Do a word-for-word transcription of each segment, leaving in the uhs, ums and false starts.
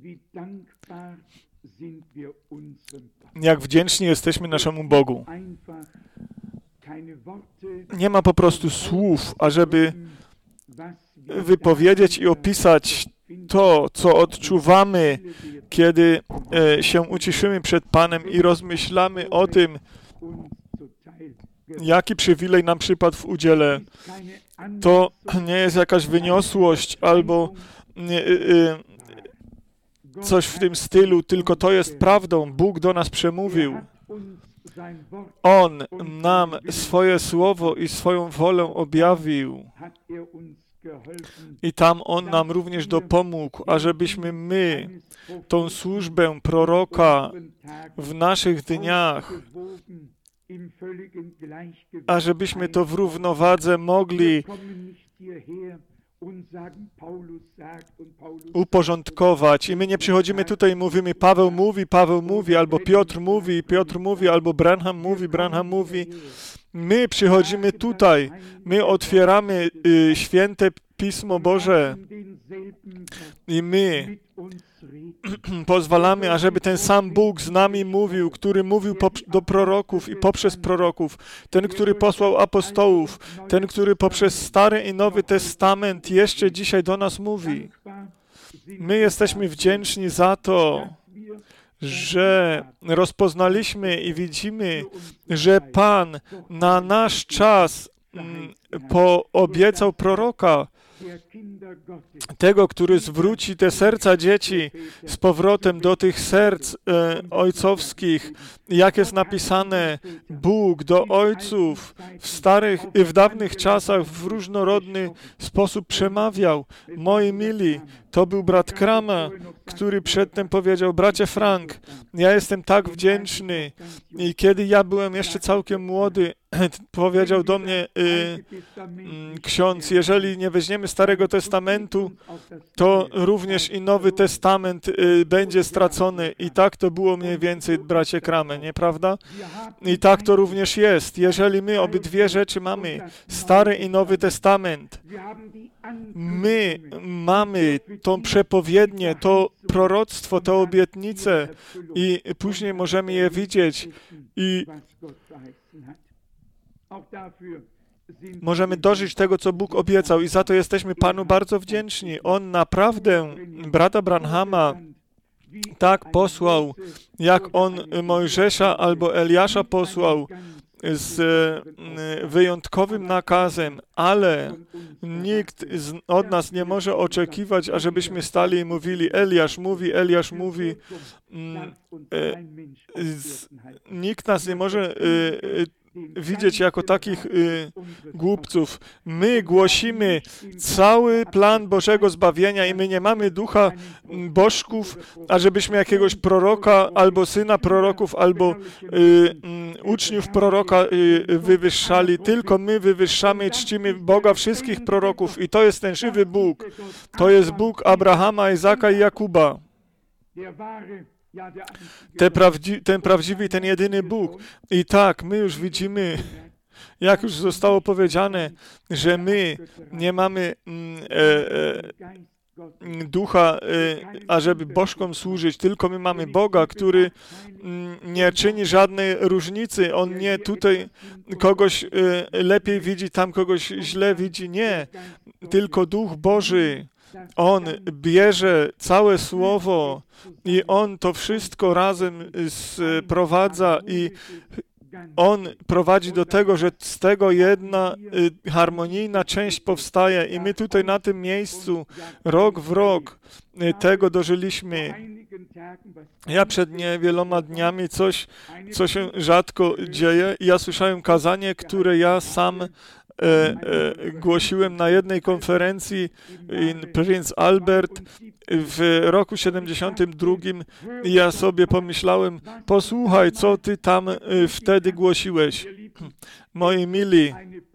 Jak wdzięczni jesteśmy naszemu Bogu. Nie ma po prostu słów, ażeby wypowiedzieć i opisać to, co odczuwamy, kiedy e, się uciszymy przed Panem i rozmyślamy o tym, jaki przywilej nam przypadł w udziale. To nie jest jakaś wyniosłość albo nie, e, coś w tym stylu, tylko to jest prawdą. Bóg do nas przemówił. On nam swoje słowo i swoją wolę objawił. I tam On nam również dopomógł, ażebyśmy my tą służbę proroka w naszych dniach, ażebyśmy to w równowadze mogli uporządkować. I my nie przychodzimy tutaj i mówimy, Paweł mówi, Paweł mówi, albo Piotr mówi, Piotr mówi, albo Branham mówi, Branham mówi. My przychodzimy tutaj, my otwieramy y, święte Pismo Boże i my pozwalamy, ażeby ten sam Bóg z nami mówił, który mówił do proroków i poprzez proroków, ten, który posłał apostołów, ten, który poprzez Stary i Nowy Testament jeszcze dzisiaj do nas mówi. My jesteśmy wdzięczni za to, że rozpoznaliśmy i widzimy, że Pan na nasz czas poobiecał proroka, tego, który zwróci te serca dzieci z powrotem do tych serc e, ojcowskich, jak jest napisane, Bóg do ojców w starych i w dawnych czasach w różnorodny sposób przemawiał. Moi mili, to był brat Krama, który przedtem powiedział, bracie Frank, ja jestem tak wdzięczny i kiedy ja byłem jeszcze całkiem młody, powiedział do mnie y, y, ksiądz, jeżeli nie weźmiemy Starego Testamentu, to również i Nowy Testament y, będzie stracony. I tak to było mniej więcej, bracie Krame, nieprawda? I tak to również jest. Jeżeli my obydwie rzeczy mamy, Stary i Nowy Testament, my mamy tą przepowiednię, to proroctwo, tę obietnicę i później możemy je widzieć i możemy dożyć tego, co Bóg obiecał i za to jesteśmy Panu bardzo wdzięczni. On naprawdę brata Branhama tak posłał, jak on Mojżesza albo Eliasza posłał z wyjątkowym nakazem, ale nikt z, od nas nie może oczekiwać, ażebyśmy stali i mówili, Eliasz mówi, Eliasz mówi. E, z, nikt nas nie może e, widzieć jako takich y, głupców. My głosimy cały plan Bożego zbawienia i my nie mamy ducha bożków, ażebyśmy jakiegoś proroka, albo syna proroków, albo y, y, uczniów proroka y, wywyższali. Tylko my wywyższamy i czcimy Boga wszystkich proroków i to jest ten żywy Bóg. To jest Bóg Abrahama, Izaka i Jakuba. Te prawdzi- ten prawdziwy i ten jedyny Bóg. I tak, my już widzimy, jak już zostało powiedziane, że my nie mamy mm, e, e, ducha, e, ażeby bożkom służyć, tylko my mamy Boga, który mm, nie czyni żadnej różnicy. On nie tutaj kogoś e, lepiej widzi, tam kogoś źle widzi. Nie, tylko Duch Boży. On bierze całe Słowo i On to wszystko razem sprowadza i On prowadzi do tego, że z tego jedna y, harmonijna część powstaje i my tutaj na tym miejscu rok w rok y, tego dożyliśmy. Ja przed niewieloma dniami coś, co się rzadko dzieje, ja słyszałem kazanie, które ja sam E, e, głosiłem na jednej konferencji in Prince Albert w roku siedemdziesiątym drugim i ja sobie pomyślałem, posłuchaj, co ty tam e, wtedy głosiłeś. Moi mili,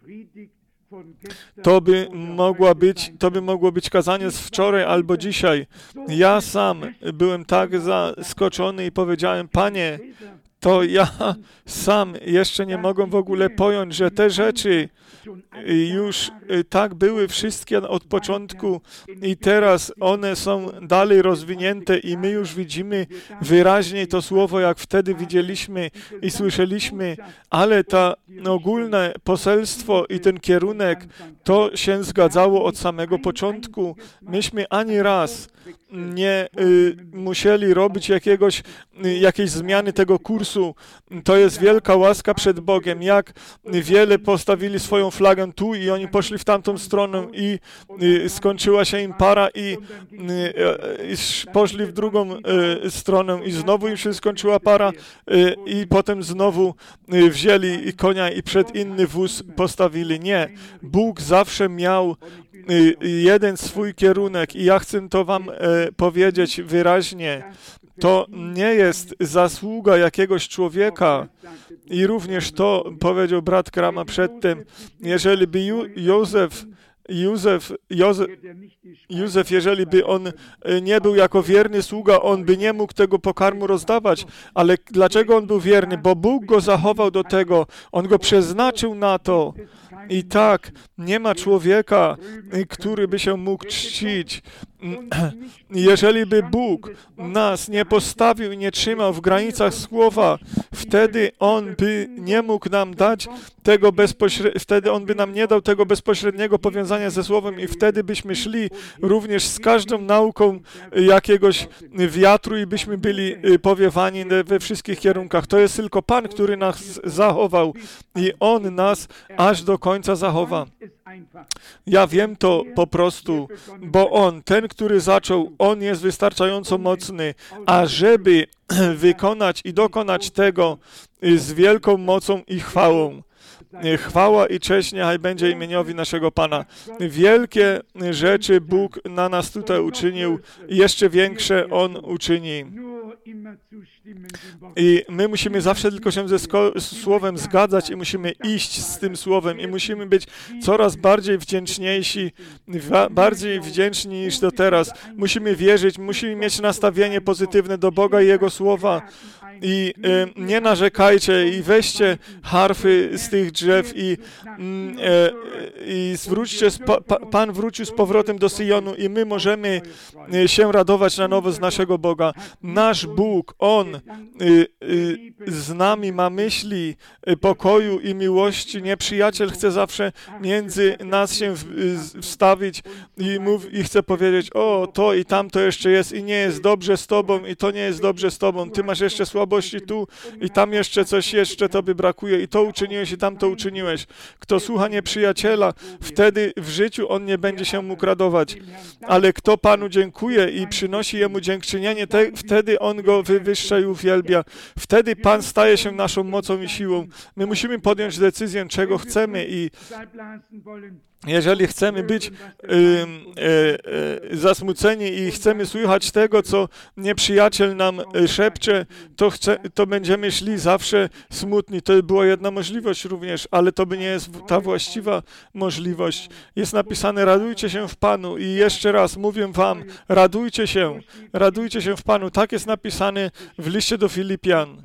to by mogła być, to by mogło być kazanie z wczoraj albo dzisiaj. Ja sam byłem tak zaskoczony i powiedziałem, Panie, to ja sam jeszcze nie mogę w ogóle pojąć, że te rzeczy już tak były wszystkie od początku i teraz one są dalej rozwinięte i my już widzimy wyraźniej to słowo, jak wtedy widzieliśmy i słyszeliśmy, ale to ogólne poselstwo i ten kierunek, to się zgadzało od samego początku. Myśmy ani raz nie y, musieli robić jakiegoś, y, jakiejś zmiany tego kursu. To jest wielka łaska przed Bogiem. Jak wiele postawili swoją flagę tu i oni poszli w tamtą stronę i y, skończyła się im para i y, y, poszli w drugą y, stronę i znowu im się skończyła para y, i potem znowu y, wzięli konia i przed inny wóz postawili. Nie. Bóg zawsze miał jeden swój kierunek i ja chcę to wam e, powiedzieć wyraźnie. To nie jest zasługa jakiegoś człowieka i również to powiedział brat Krama przedtem, jeżeli by Ju, Józef Józef, Józef, Józef, jeżeli by on nie był jako wierny sługa, on by nie mógł tego pokarmu rozdawać. Ale dlaczego on był wierny? Bo Bóg go zachował do tego. On go przeznaczył na to. I tak, nie ma człowieka, który by się mógł czcić. Jeżeli by Bóg nas nie postawił i nie trzymał w granicach słowa, wtedy On by nie mógł nam dać tego bezpośredniego, wtedy On by nam nie dał tego bezpośredniego powiązania ze słowem i wtedy byśmy szli również z każdą nauką jakiegoś wiatru i byśmy byli powiewani we wszystkich kierunkach. To jest tylko Pan, który nas zachował i On nas aż do końca zachowa. Ja wiem to po prostu, bo On, ten, który zaczął, On jest wystarczająco mocny, ażeby wykonać i dokonać tego z wielką mocą i chwałą. Chwała i cześć niechaj będzie imieniowi naszego Pana. Wielkie rzeczy Bóg na nas tutaj uczynił i jeszcze większe On uczyni. I my musimy zawsze tylko się ze Słowem zgadzać i musimy iść z tym Słowem i musimy być coraz bardziej wdzięczniejsi, bardziej wdzięczni niż do teraz. Musimy wierzyć, musimy mieć nastawienie pozytywne do Boga i Jego Słowa. I y, nie narzekajcie i weźcie harfy z tych drzew i, y, y, i zwróćcie, spa, pa, Pan wrócił z powrotem do Syjonu i my możemy y, się radować na nowo z naszego Boga. Nasz Bóg, On y, y, z nami ma myśli y, pokoju i miłości. Nieprzyjaciel chce zawsze między nas się w, y, wstawić i, mów, i chce powiedzieć, o, to i tamto jeszcze jest i nie jest dobrze z Tobą i to nie jest dobrze z Tobą. Ty masz jeszcze słabości tu i tam jeszcze coś jeszcze Tobie brakuje i to uczyniłeś i tamto uczyniłeś. Kto słucha nieprzyjaciela, wtedy w życiu on nie będzie się mógł radować. Ale kto Panu dziękuje i przynosi Jemu dziękczynienie, te, wtedy On Go wywyższa i uwielbia. Wtedy Pan staje się naszą mocą i siłą. My musimy podjąć decyzję, czego chcemy i jeżeli chcemy być y, y, y, zasmuceni i chcemy słuchać tego, co nieprzyjaciel nam szepcze, to, chce, to będziemy szli zawsze smutni. To była jedna możliwość również, ale to by nie jest ta właściwa możliwość. Jest napisane, radujcie się w Panu i jeszcze raz mówię wam, radujcie się, radujcie się w Panu. Tak jest napisane w liście do Filipian.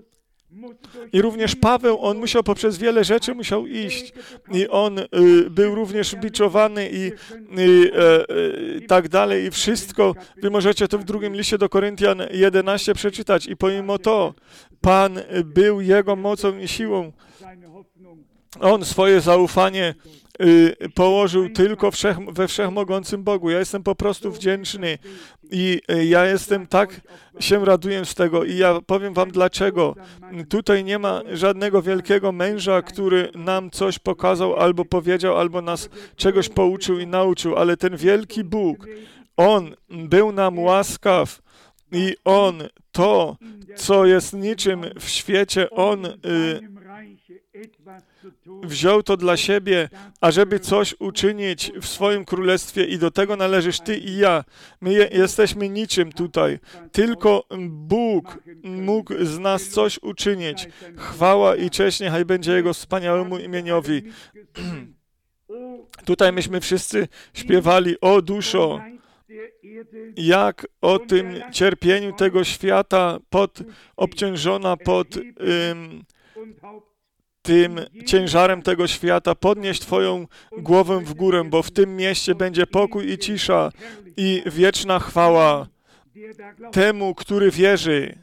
I również Paweł, on musiał poprzez wiele rzeczy musiał iść. I on y, był również biczowany i y, y, y, tak dalej. I wszystko, wy możecie to w drugim liście do Koryntian jedenaście przeczytać. I pomimo to, Pan był jego mocą i siłą. On swoje zaufanie y, położył tylko wszech, we wszechmogącym Bogu. Ja jestem po prostu wdzięczny i y, ja jestem tak, się raduję z tego i ja powiem wam dlaczego. Tutaj nie ma żadnego wielkiego męża, który nam coś pokazał, albo powiedział, albo nas czegoś pouczył i nauczył, ale ten wielki Bóg, On był nam łaskaw i On to, co jest niczym w świecie, On y, wziął to dla siebie, ażeby coś uczynić w swoim królestwie i do tego należysz ty i ja. My je, jesteśmy niczym tutaj. Tylko Bóg mógł z nas coś uczynić. Chwała i cześć niechaj będzie Jego wspaniałemu imieniowi. Tutaj myśmy wszyscy śpiewali, o duszo, jak o tym cierpieniu tego świata, pod, obciążona pod ym, tym ciężarem tego świata, podnieś Twoją głowę w górę, bo w tym mieście będzie pokój i cisza i wieczna chwała temu, który wierzy.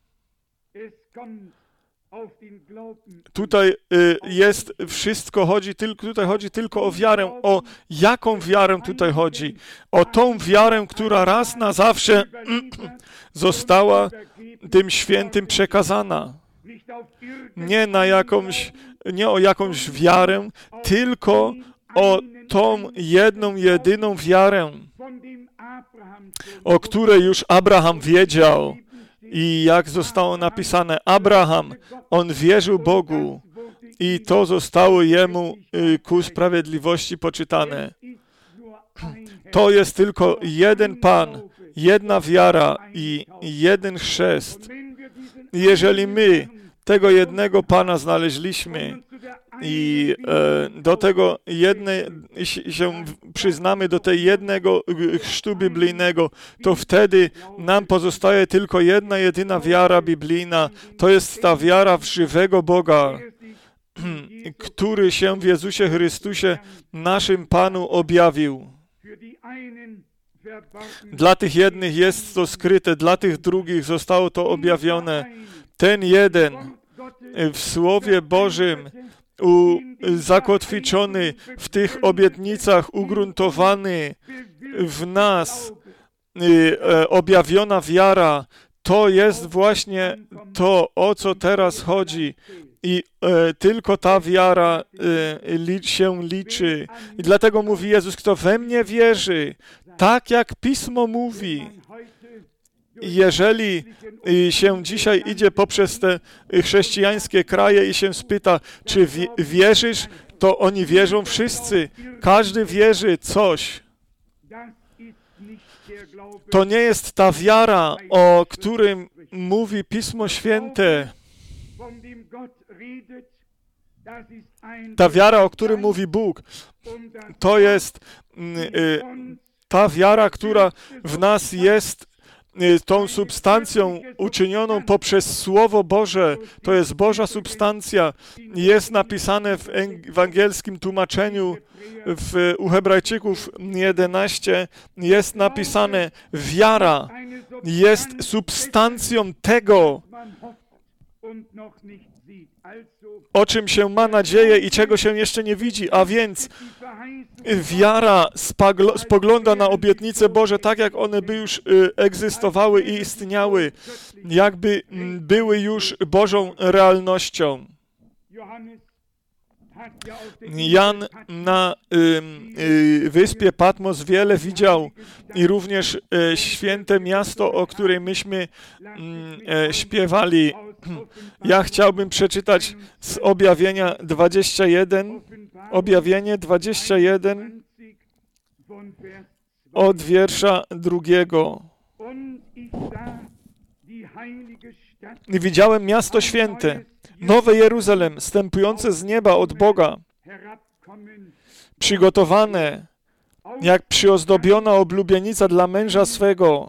Tutaj y, jest wszystko, chodzi tylko, tutaj chodzi tylko o wiarę. O jaką wiarę tutaj chodzi? O tą wiarę, która raz na zawsze została tym świętym przekazana. Nie na jakąś, nie o jakąś wiarę, tylko o tą jedną, jedyną wiarę, o której już Abraham wiedział. I jak zostało napisane, Abraham, on wierzył Bogu i to zostało jemu ku sprawiedliwości poczytane. To jest tylko jeden Pan, jedna wiara i jeden chrzest. Jeżeli my tego jednego Pana znaleźliśmy i e, do tego jednej, się przyznamy do tej jednego chrztu biblijnego, to wtedy nam pozostaje tylko jedna, jedyna wiara biblijna. To jest ta wiara w żywego Boga, który się w Jezusie Chrystusie, naszym Panu, objawił. Dla tych jednych jest to skryte, dla tych drugich zostało to objawione. Ten jeden w Słowie Bożym, u, zakotwiczony w tych obietnicach, ugruntowany w nas, y, e, objawiona wiara, to jest właśnie to, o co teraz chodzi. I e, tylko ta wiara e, li, się liczy. I dlatego mówi Jezus, kto we mnie wierzy, tak jak Pismo mówi. Jeżeli się dzisiaj idzie poprzez te chrześcijańskie kraje i się spyta, czy wierzysz, to oni wierzą wszyscy. Każdy wierzy coś. To nie jest ta wiara, o którym mówi Pismo Święte. Ta wiara, o którym mówi Bóg, to jest ta wiara, która w nas jest tą substancją uczynioną poprzez Słowo Boże. To jest Boża substancja. Jest napisane w ewangielskim tłumaczeniu w, u Hebrajczyków jedenaście, jest napisane, wiara jest substancją tego, o czym się ma nadzieję i czego się jeszcze nie widzi, a więc wiara spaglo- spogląda na obietnice Boże tak, jak one by już y, egzystowały i istniały, jakby m, były już Bożą realnością. Jan na y, y, wyspie Patmos wiele widział i również y, święte miasto, o którym myśmy y, y, śpiewali. Ja chciałbym przeczytać z Objawienia dwadzieścia jeden, Objawienie dwadzieścia jeden od wiersza drugiego. I widziałem miasto święte, Nowe Jeruzalem, zstępujące z nieba od Boga, przygotowane jak przyozdobiona oblubienica dla męża swego.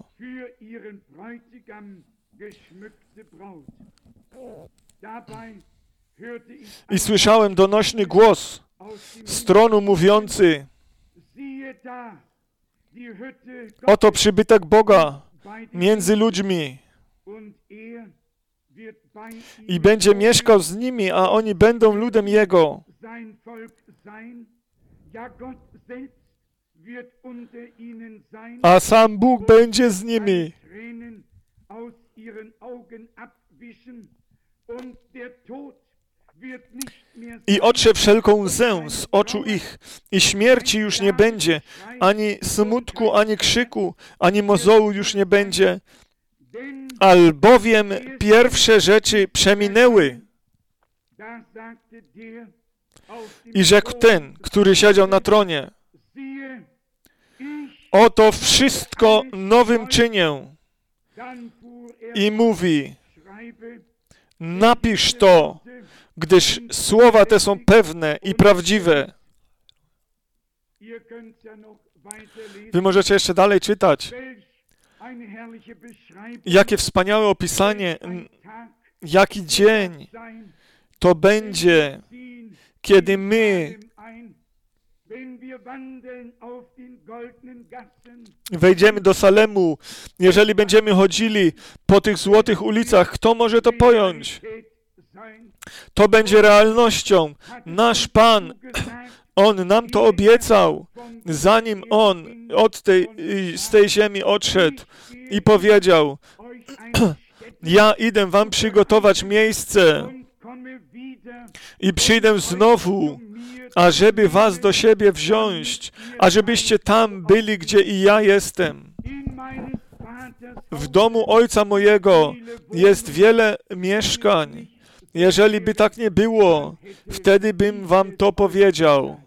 I słyszałem donośny głos z tronu mówiący: oto przybytek Boga między ludźmi i będzie mieszkał z nimi, a oni będą ludem Jego. A sam Bóg będzie z nimi. I otrze wszelką łzę z oczu ich, i śmierci już nie będzie, ani smutku, ani krzyku, ani mozołu już nie będzie, albowiem pierwsze rzeczy przeminęły. I rzekł ten, który siedział na tronie: oto wszystko nowym czynię. I mówi: napisz to, gdyż słowa te są pewne i prawdziwe. Wy możecie jeszcze dalej czytać. Jakie wspaniałe opisanie, jaki dzień to będzie, kiedy my wejdziemy do Salemu, jeżeli będziemy chodzili po tych złotych ulicach. Kto może to pojąć? To będzie realnością. Nasz Pan, On nam to obiecał, zanim On od tej, z tej ziemi odszedł i powiedział: ja idę wam przygotować miejsce i przyjdę znowu, ażeby was do siebie wziąć, ażebyście tam byli, gdzie i ja jestem. W domu Ojca mojego jest wiele mieszkań. Jeżeli by tak nie było, wtedy bym wam to powiedział.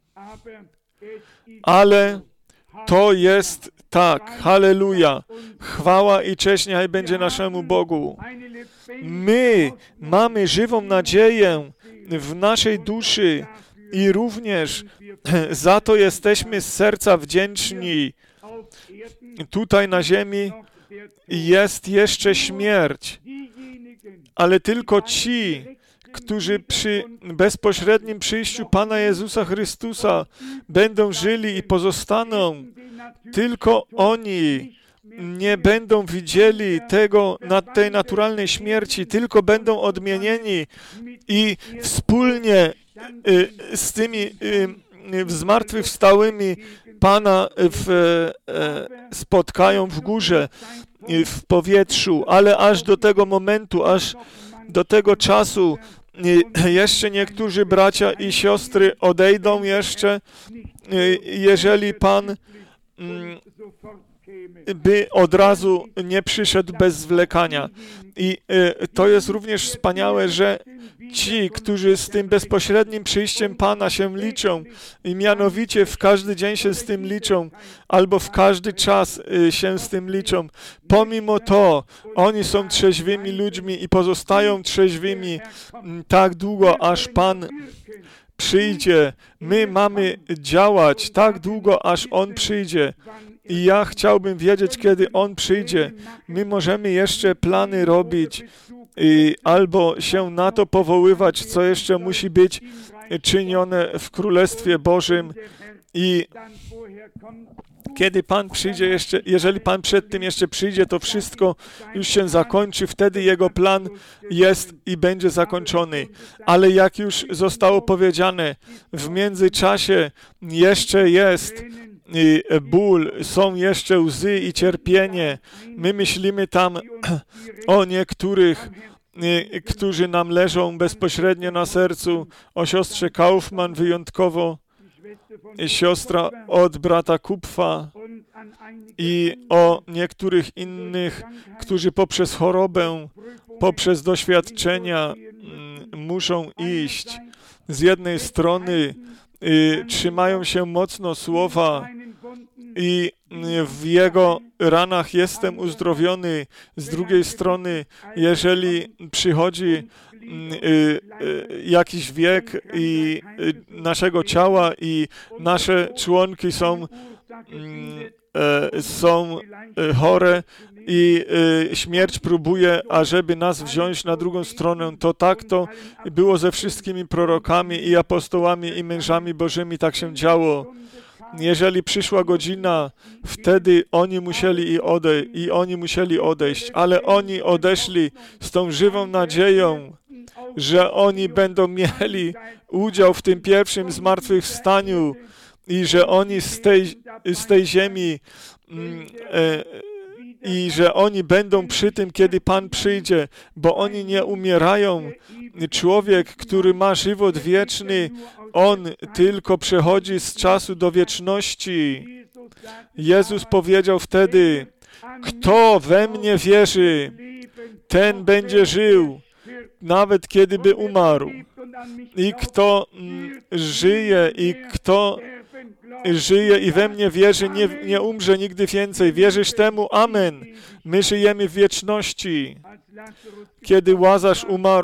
Ale to jest tak. Halleluja. Chwała i cześć niechaj będzie naszemu Bogu. My mamy żywą nadzieję w naszej duszy i również za to jesteśmy z serca wdzięczni. Tutaj na ziemi jest jeszcze śmierć, ale tylko ci, którzy przy bezpośrednim przyjściu Pana Jezusa Chrystusa będą żyli i pozostaną, tylko oni nie będą widzieli tego, tej naturalnej śmierci, tylko będą odmienieni i wspólnie y, z tymi y, zmartwychwstałymi Pana w, y, spotkają w górze, y, w powietrzu, ale aż do tego momentu, aż do tego czasu y, jeszcze niektórzy bracia i siostry odejdą jeszcze, y, jeżeli Pan y, by od razu nie przyszedł bez zwlekania. I y, to jest również wspaniałe, że ci, którzy z tym bezpośrednim przyjściem Pana się liczą i mianowicie w każdy dzień się z tym liczą, albo w każdy czas y, się z tym liczą, pomimo to oni są trzeźwymi ludźmi i pozostają trzeźwymi y, tak długo, aż Pan przyjdzie. My mamy działać tak długo, aż On przyjdzie. I ja chciałbym wiedzieć, kiedy On przyjdzie. My możemy jeszcze plany robić i albo się na to powoływać, co jeszcze musi być czynione w Królestwie Bożym. I kiedy Pan przyjdzie jeszcze, jeżeli Pan przed tym jeszcze przyjdzie, to wszystko już się zakończy, wtedy Jego plan jest i będzie zakończony. Ale jak już zostało powiedziane, w międzyczasie jeszcze jest i ból, są jeszcze łzy i cierpienie. My myślimy tam o niektórych, którzy nam leżą bezpośrednio na sercu, o siostrze Kaufmann wyjątkowo, siostra od brata Kupfa i o niektórych innych, którzy poprzez chorobę, poprzez doświadczenia muszą iść. Z jednej strony y, trzymają się mocno słowa i w Jego ranach jestem uzdrowiony. Z drugiej strony, jeżeli przychodzi y, y, jakiś wiek i y, naszego ciała i nasze członki są, y, y, są y, chore i y, śmierć próbuje, ażeby nas wziąć na drugą stronę, to tak to było ze wszystkimi prorokami i apostołami i mężami Bożymi, tak się działo. Jeżeli przyszła godzina, wtedy oni musieli i, odej- i oni musieli odejść, ale oni odeszli z tą żywą nadzieją, że oni będą mieli udział w tym pierwszym zmartwychwstaniu i że oni z tej, z tej ziemi mm, e, i że oni będą przy tym, kiedy Pan przyjdzie, bo oni nie umierają. Człowiek, który ma żywot wieczny, on tylko przechodzi z czasu do wieczności. Jezus powiedział wtedy, kto we mnie wierzy, ten będzie żył, nawet kiedy by umarł. I kto mm, żyje i kto żyje i we mnie wierzy, nie, nie umrze nigdy więcej. Wierzysz temu? Amen. My żyjemy w wieczności. Kiedy Łazarz umarł,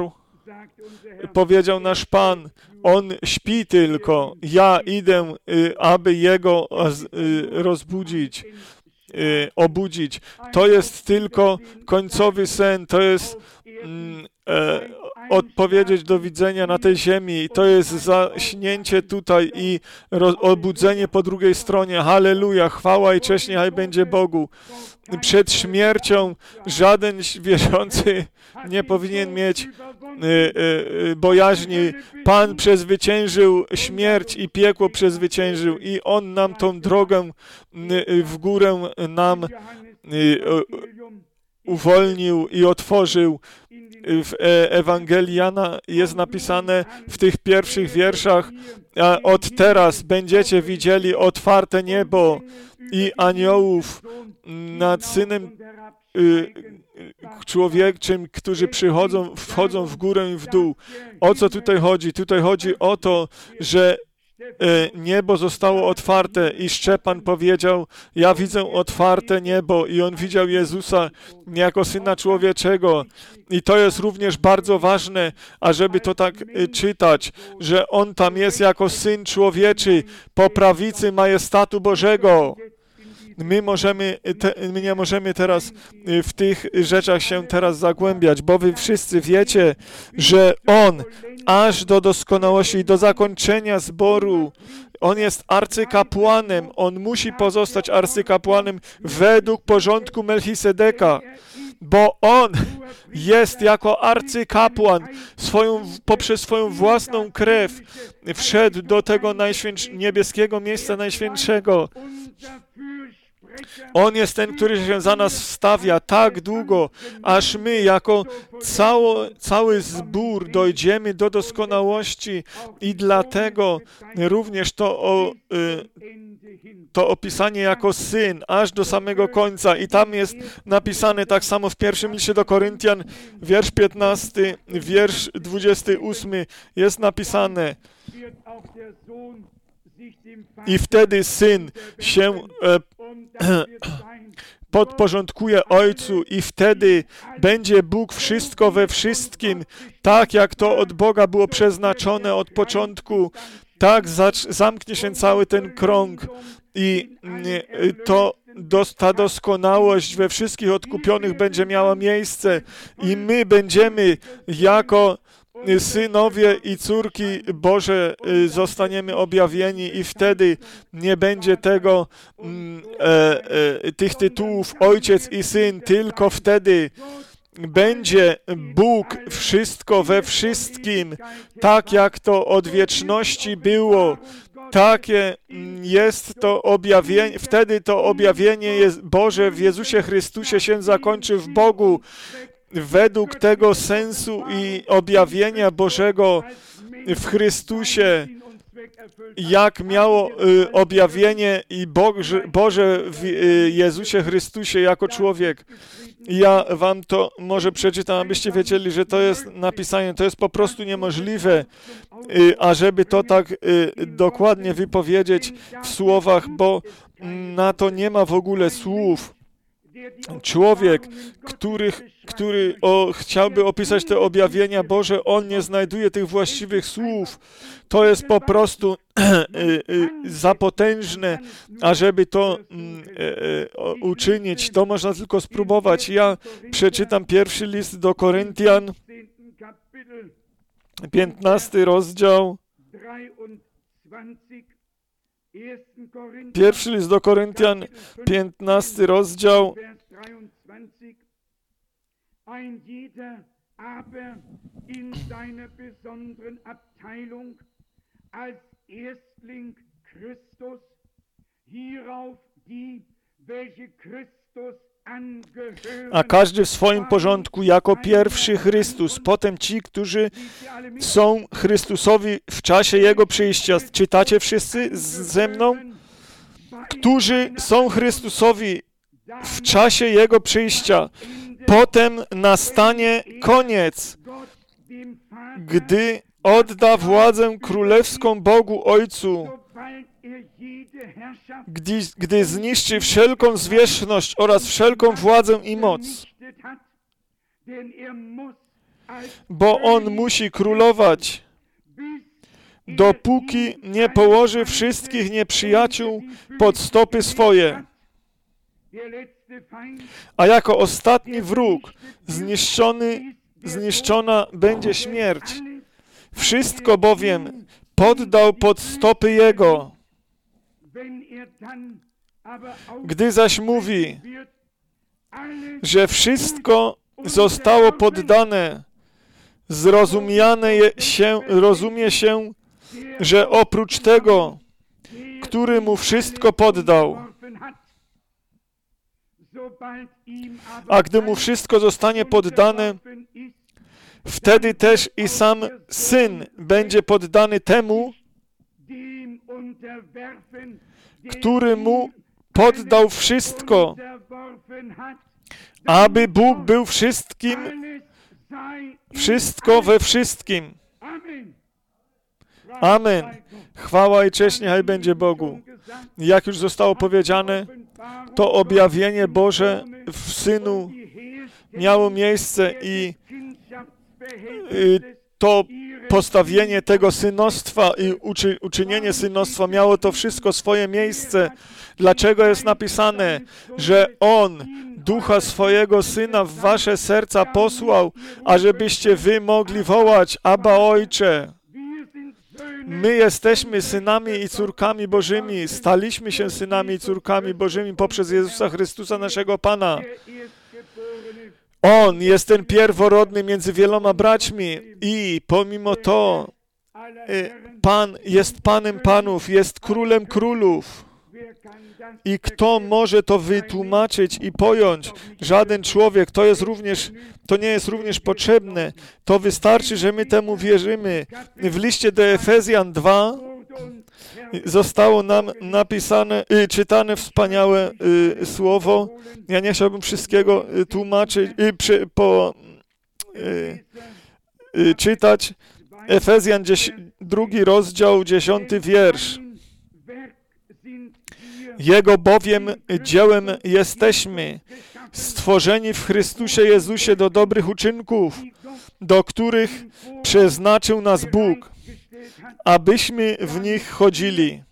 powiedział nasz Pan, on śpi tylko, ja idę, aby jego rozbudzić, obudzić. To jest tylko końcowy sen, to jest mm, e, odpowiedzieć do widzenia na tej ziemi. To jest zaśnięcie tutaj i roz, obudzenie po drugiej stronie. Halleluja, chwała i cześć niechaj będzie Bogu. Przed śmiercią żaden wierzący nie powinien mieć y, y, bojaźni. Pan przezwyciężył śmierć i piekło przezwyciężył i On nam tą drogę y, w górę nam y, y, uwolnił i otworzył. W Ewangelii Jana jest napisane w tych pierwszych wierszach: a od teraz będziecie widzieli otwarte niebo i aniołów nad Synem y, człowieczym, którzy przychodzą, wchodzą w górę i w dół. O co tutaj chodzi? Tutaj chodzi o to, że niebo zostało otwarte i Szczepan powiedział: ja widzę otwarte niebo, i on widział Jezusa jako Syna Człowieczego. I to jest również bardzo ważne, ażeby to tak czytać, że On tam jest jako Syn Człowieczy po prawicy majestatu Bożego. My, możemy, te, my nie możemy teraz w tych rzeczach się teraz zagłębiać, bo wy wszyscy wiecie, że On aż do doskonałości i do zakończenia zboru, On jest arcykapłanem, On musi pozostać arcykapłanem według porządku Melchisedeka, bo On jest jako arcykapłan swoją, poprzez swoją własną krew wszedł do tego najświętszego, niebieskiego miejsca najświętszego. On jest ten, który się za nas wstawia tak długo, aż my jako cało, cały zbór dojdziemy do doskonałości i dlatego również to, o, to opisanie jako syn aż do samego końca. I tam jest napisane tak samo w pierwszym liście do Koryntian, wiersz piętnasty, wiersz dwudziesty ósmy, jest napisane: i wtedy Syn się e, podporządkuje Ojcu i wtedy będzie Bóg wszystko we wszystkim, tak jak to od Boga było przeznaczone od początku, tak zamknie się cały ten krąg i to Dos, ta doskonałość we wszystkich odkupionych będzie miała miejsce i my będziemy jako synowie i córki Boże zostaniemy objawieni i wtedy nie będzie tego, e, e, tych tytułów Ojciec i Syn, tylko wtedy będzie Bóg wszystko we wszystkim, tak jak to od wieczności było. Takie jest to objawienie, wtedy to objawienie jest Boże w Jezusie Chrystusie się zakończy w Bogu. Według tego sensu i objawienia Bożego w Chrystusie, jak miało y, objawienie i Boże, Boże w y, Jezusie Chrystusie jako człowiek. Ja wam to może przeczytam, abyście wiedzieli, że to jest napisane, to jest po prostu niemożliwe, y, ażeby to tak y, dokładnie wypowiedzieć w słowach, bo na to nie ma w ogóle słów. Człowiek, których, który o, chciałby opisać te objawienia Boże, on nie znajduje tych właściwych słów. To jest po prostu zapotężne, ażeby to uczynić. To można tylko spróbować. Ja przeczytam pierwszy list do Koryntian, piętnasty rozdział. Pierwszy list do Koryntian, piętnasty rozdział. Ein jeder aber in seiner besonderen Abteilung als Erstling Christus, hierauf die, welche Christus angehören. A każdy w swoim porządku jako pierwszy Chrystus, potem ci, którzy są Chrystusowi w czasie Jego przyjścia. Czytacie wszyscy ze mną? Którzy są Chrystusowi w czasie Jego przyjścia. Potem nastanie koniec, gdy odda władzę królewską Bogu Ojcu, gdy, gdy zniszczy wszelką zwierzchność oraz wszelką władzę i moc. bo On musi królować, dopóki nie położy wszystkich nieprzyjaciół pod stopy swoje. A jako ostatni wróg zniszczony, zniszczona będzie śmierć. Wszystko bowiem poddał pod stopy Jego. Gdy zaś mówi, że wszystko zostało poddane, zrozumiane je się, rozumie się, że oprócz tego, który mu wszystko poddał, a gdy mu wszystko zostanie poddane, wtedy też i sam Syn będzie poddany temu, który mu poddał wszystko, aby Bóg był wszystkim, wszystko we wszystkim. Amen. Chwała i cześć niechaj będzie Bogu. Jak już zostało powiedziane, to objawienie Boże w Synu miało miejsce i to postawienie tego synostwa i uczy, uczynienie synostwa miało to wszystko swoje miejsce. Dlaczego jest napisane, że On Ducha swojego Syna w wasze serca posłał, ażebyście wy mogli wołać: Abba, Ojcze. My jesteśmy synami i córkami Bożymi. Staliśmy się synami i córkami Bożymi poprzez Jezusa Chrystusa, naszego Pana. On jest ten pierworodny między wieloma braćmi i pomimo to Pan jest Panem Panów, jest Królem Królów. I kto może to wytłumaczyć i pojąć? Żaden człowiek. To jest również, to nie jest również potrzebne. To wystarczy, że my temu wierzymy. W liście do Efezjan dwa zostało nam napisane, y, czytane wspaniałe y, słowo. Ja nie chciałbym wszystkiego y, tłumaczyć, y, przy, po, y, y, czytać. Efezjan dzies, drugi rozdział, dziesiąty wiersz. Jego bowiem dziełem jesteśmy, stworzeni w Chrystusie Jezusie do dobrych uczynków, do których przeznaczył nas Bóg, abyśmy w nich chodzili.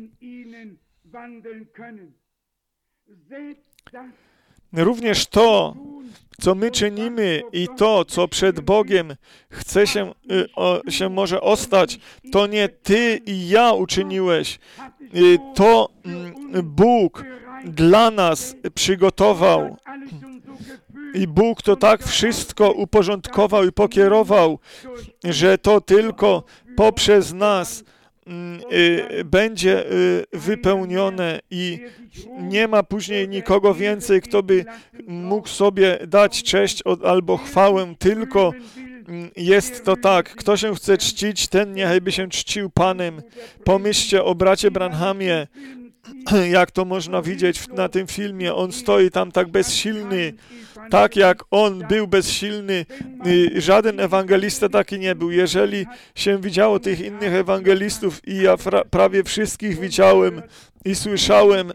Również to, co my czynimy i to, co przed Bogiem chce się, y, o, się może ostać, to nie ty i ja uczyniłeś. Y, to y, Bóg dla nas przygotował. I Bóg to tak wszystko uporządkował i pokierował, że to tylko poprzez nas y, będzie y, wypełnione i nie ma później nikogo więcej, kto by mógł sobie dać cześć od, albo chwałę, tylko jest to tak. Kto się chce czcić, ten niechaj się czcił Panem. Pomyślcie o bracie Branhamie, jak to można widzieć na tym filmie. On stoi tam tak bezsilny, tak jak on był bezsilny. Żaden ewangelista taki nie był. Jeżeli się widziało tych innych ewangelistów i ja prawie wszystkich widziałem i słyszałem,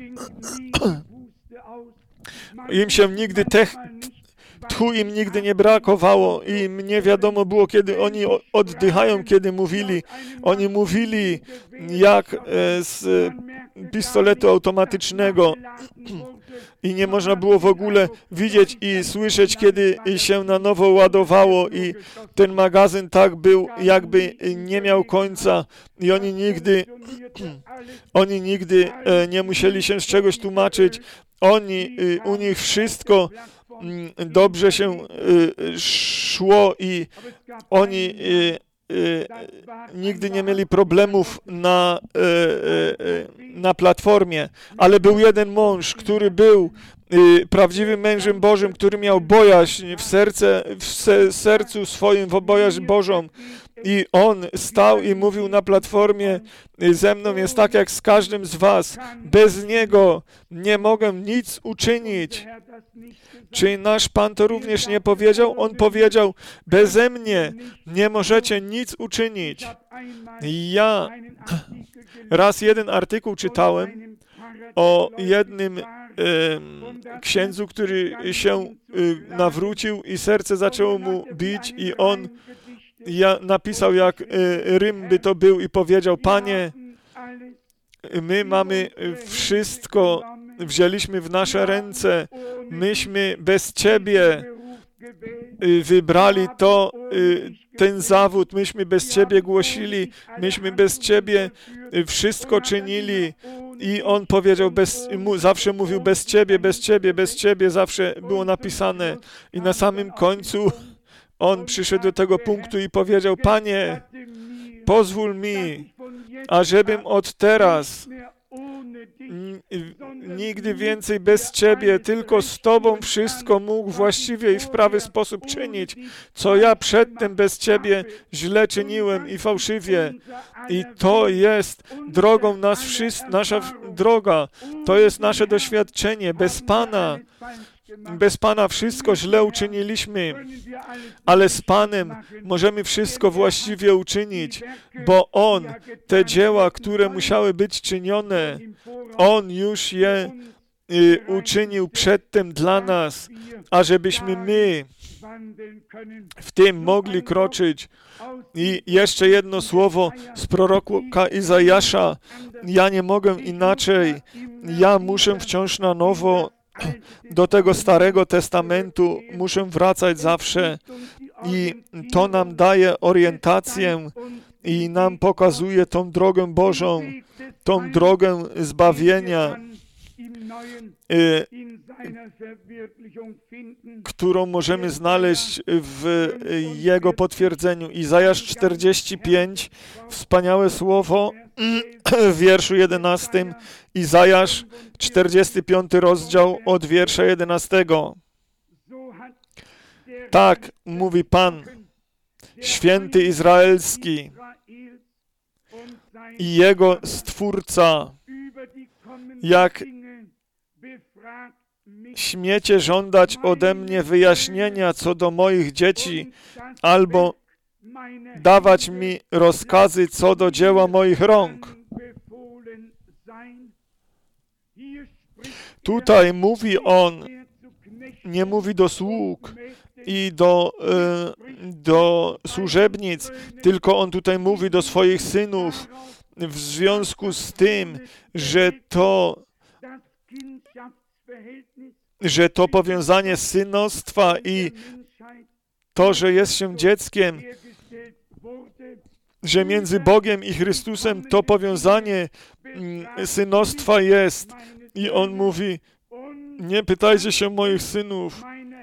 im się nigdy tech, tchu im nigdy nie brakowało i nie wiadomo było, kiedy oni oddychają, kiedy mówili. Oni mówili jak z pistoletu automatycznego i nie można było w ogóle widzieć i słyszeć, kiedy się na nowo ładowało i ten magazyn tak był, jakby nie miał końca i oni nigdy, oni nigdy nie musieli się z czegoś tłumaczyć. Oni, u nich wszystko dobrze się szło i oni nigdy nie mieli problemów na, na platformie, ale był jeden mąż, który był prawdziwym mężem Bożym, który miał bojaźń w, serce, w sercu swoim, w bojaźń Bożą. I on stał i mówił na platformie: ze mną jest tak jak z każdym z was. Bez niego nie mogę nic uczynić. Czy nasz Pan to również nie powiedział? On powiedział: beze mnie nie możecie nic uczynić. Ja raz jeden artykuł czytałem o jednym e, księdzu, który się e, nawrócił i serce zaczęło mu bić i on ja, napisał, jak e, Rym by to był i powiedział: Panie, my mamy wszystko, wzięliśmy w nasze ręce, myśmy bez Ciebie wybrali to, ten zawód, myśmy bez Ciebie głosili, myśmy bez Ciebie wszystko czynili. I on powiedział, bez, zawsze mówił bez Ciebie, bez Ciebie, bez Ciebie, zawsze było napisane. I na samym końcu on przyszedł do tego punktu i powiedział: Panie, pozwól mi, ażebym od teraz nigdy więcej bez Ciebie, tylko z Tobą wszystko mógł właściwie i w prawy sposób czynić, co ja przedtem bez Ciebie źle czyniłem i fałszywie. I to jest drogą nas wszystkich, nasza droga, to jest nasze doświadczenie. Bez Pana, bez Pana wszystko źle uczyniliśmy, ale z Panem możemy wszystko właściwie uczynić, bo On, te dzieła, które musiały być czynione, On już je y, uczynił przedtem dla nas, ażebyśmy my w tym mogli kroczyć. I jeszcze jedno słowo z proroka Izajasza. Ja nie mogę inaczej. Ja muszę wciąż na nowo do tego Starego Testamentu, muszę wracać zawsze i to nam daje orientację i nam pokazuje tą drogę Bożą, tą drogę zbawienia, y, którą możemy znaleźć w Jego potwierdzeniu. Izajasz czterdzieści pięć, wspaniałe słowo w wierszu jedenastym. Izajasz czterdziesty piąty rozdział od wiersza jedenastego. Tak mówi Pan, święty Izraelski i Jego Stwórca, jak śmiecie żądać ode mnie wyjaśnienia co do moich dzieci, albo dawać mi rozkazy co do dzieła moich rąk. Tutaj mówi On, nie mówi do sług i do, y, do służebnic, tylko On tutaj mówi do swoich synów w związku z tym, że to że to powiązanie synostwa i to, że jest się dzieckiem, że między Bogiem i Chrystusem to powiązanie synostwa jest. I On mówi, nie pytajcie się moich synów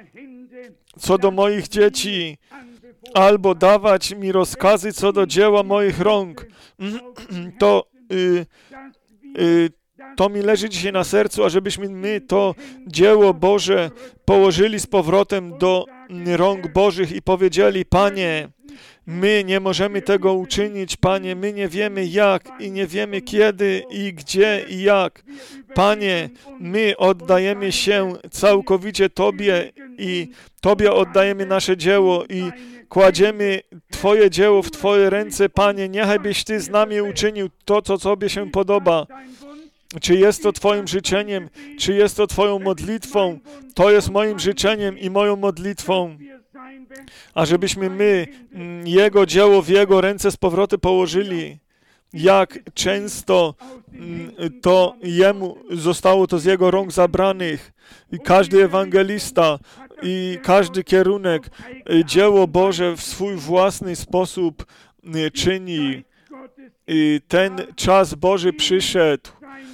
co do moich dzieci, albo dawać mi rozkazy co do dzieła moich rąk. To, y, y, to mi leży dzisiaj na sercu, ażebyśmy my to dzieło Boże położyli z powrotem do rąk Bożych i powiedzieli, Panie, my nie możemy tego uczynić, Panie, my nie wiemy jak i nie wiemy kiedy i gdzie i jak. Panie, my oddajemy się całkowicie Tobie i Tobie oddajemy nasze dzieło i kładziemy Twoje dzieło w Twoje ręce, Panie, niechaj byś Ty z nami uczynił to, co Tobie się podoba. Czy jest to Twoim życzeniem, czy jest to Twoją modlitwą? To jest moim życzeniem i moją modlitwą, ażebyśmy my Jego dzieło w Jego ręce z powrotem położyli. Jak często to Jemu zostało to z Jego rąk zabranych. I każdy ewangelista i każdy kierunek dzieło Boże w swój własny sposób czyni. I ten czas Boży przyszedł,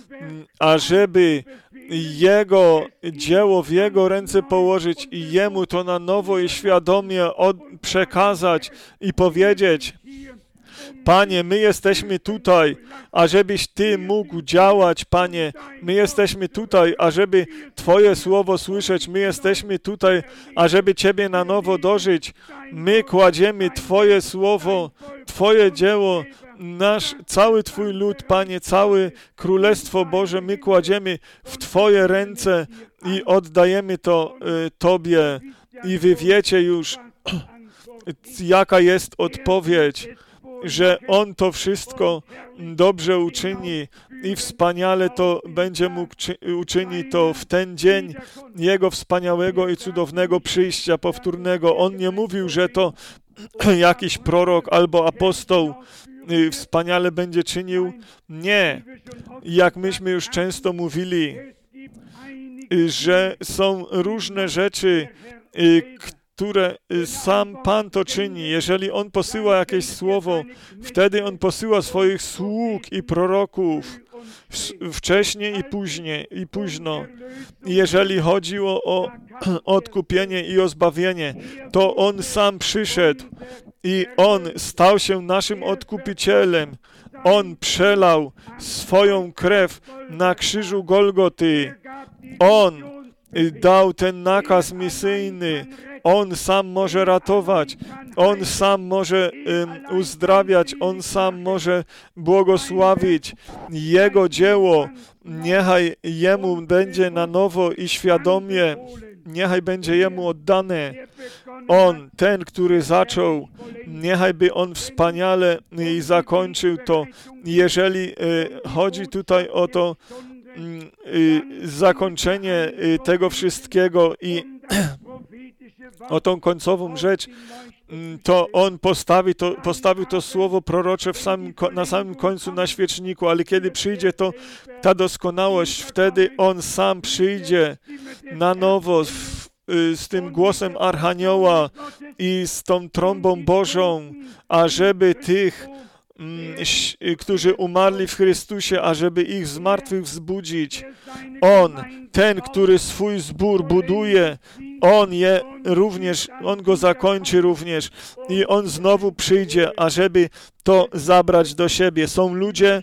ażeby Jego dzieło w Jego ręce położyć i Jemu to na nowo i świadomie od, przekazać i powiedzieć, Panie, my jesteśmy tutaj, ażebyś Ty mógł działać, Panie. My jesteśmy tutaj, ażeby Twoje słowo słyszeć. My jesteśmy tutaj, ażeby Ciebie na nowo dożyć. My kładziemy Twoje słowo, Twoje dzieło, nasz, cały Twój lud, Panie, całe Królestwo Boże, my kładziemy w Twoje ręce i oddajemy to y, Tobie. I Wy wiecie już, jaka jest odpowiedź. że On to wszystko dobrze uczyni i wspaniale to będzie mógł uczynić to w ten dzień Jego wspaniałego i cudownego przyjścia powtórnego. On nie mówił, że to jakiś prorok albo apostoł wspaniale będzie czynił. Nie. Jak myśmy już często mówili, że są różne rzeczy, które sam Pan to czyni. Jeżeli On posyła jakieś słowo, wtedy On posyła swoich sług i proroków wcześniej i później, i późno. Jeżeli chodziło o odkupienie i o zbawienie, to On sam przyszedł i On stał się naszym odkupicielem. On przelał swoją krew na krzyżu Golgoty. On dał ten nakaz misyjny. On sam może ratować. On sam może um, uzdrawiać. On sam może błogosławić. Jego dzieło niechaj Jemu będzie na nowo i świadomie, niechaj będzie Jemu oddane. On, ten, który zaczął, niechaj by On wspaniale i zakończył to. Jeżeli y, chodzi tutaj o to y, y, zakończenie y, tego wszystkiego i o tą końcową rzecz, to On postawi to, postawił to słowo prorocze w samym, na samym końcu na świeczniku, ale kiedy przyjdzie to ta doskonałość, wtedy On sam przyjdzie na nowo w, z tym głosem Archanioła i z tą trąbą Bożą, ażeby tych, którzy umarli w Chrystusie, ażeby ich z martwych wzbudzić. On, ten, który swój zbór buduje, On je również, On go zakończy również i On znowu przyjdzie, ażeby to zabrać do siebie. Są ludzie,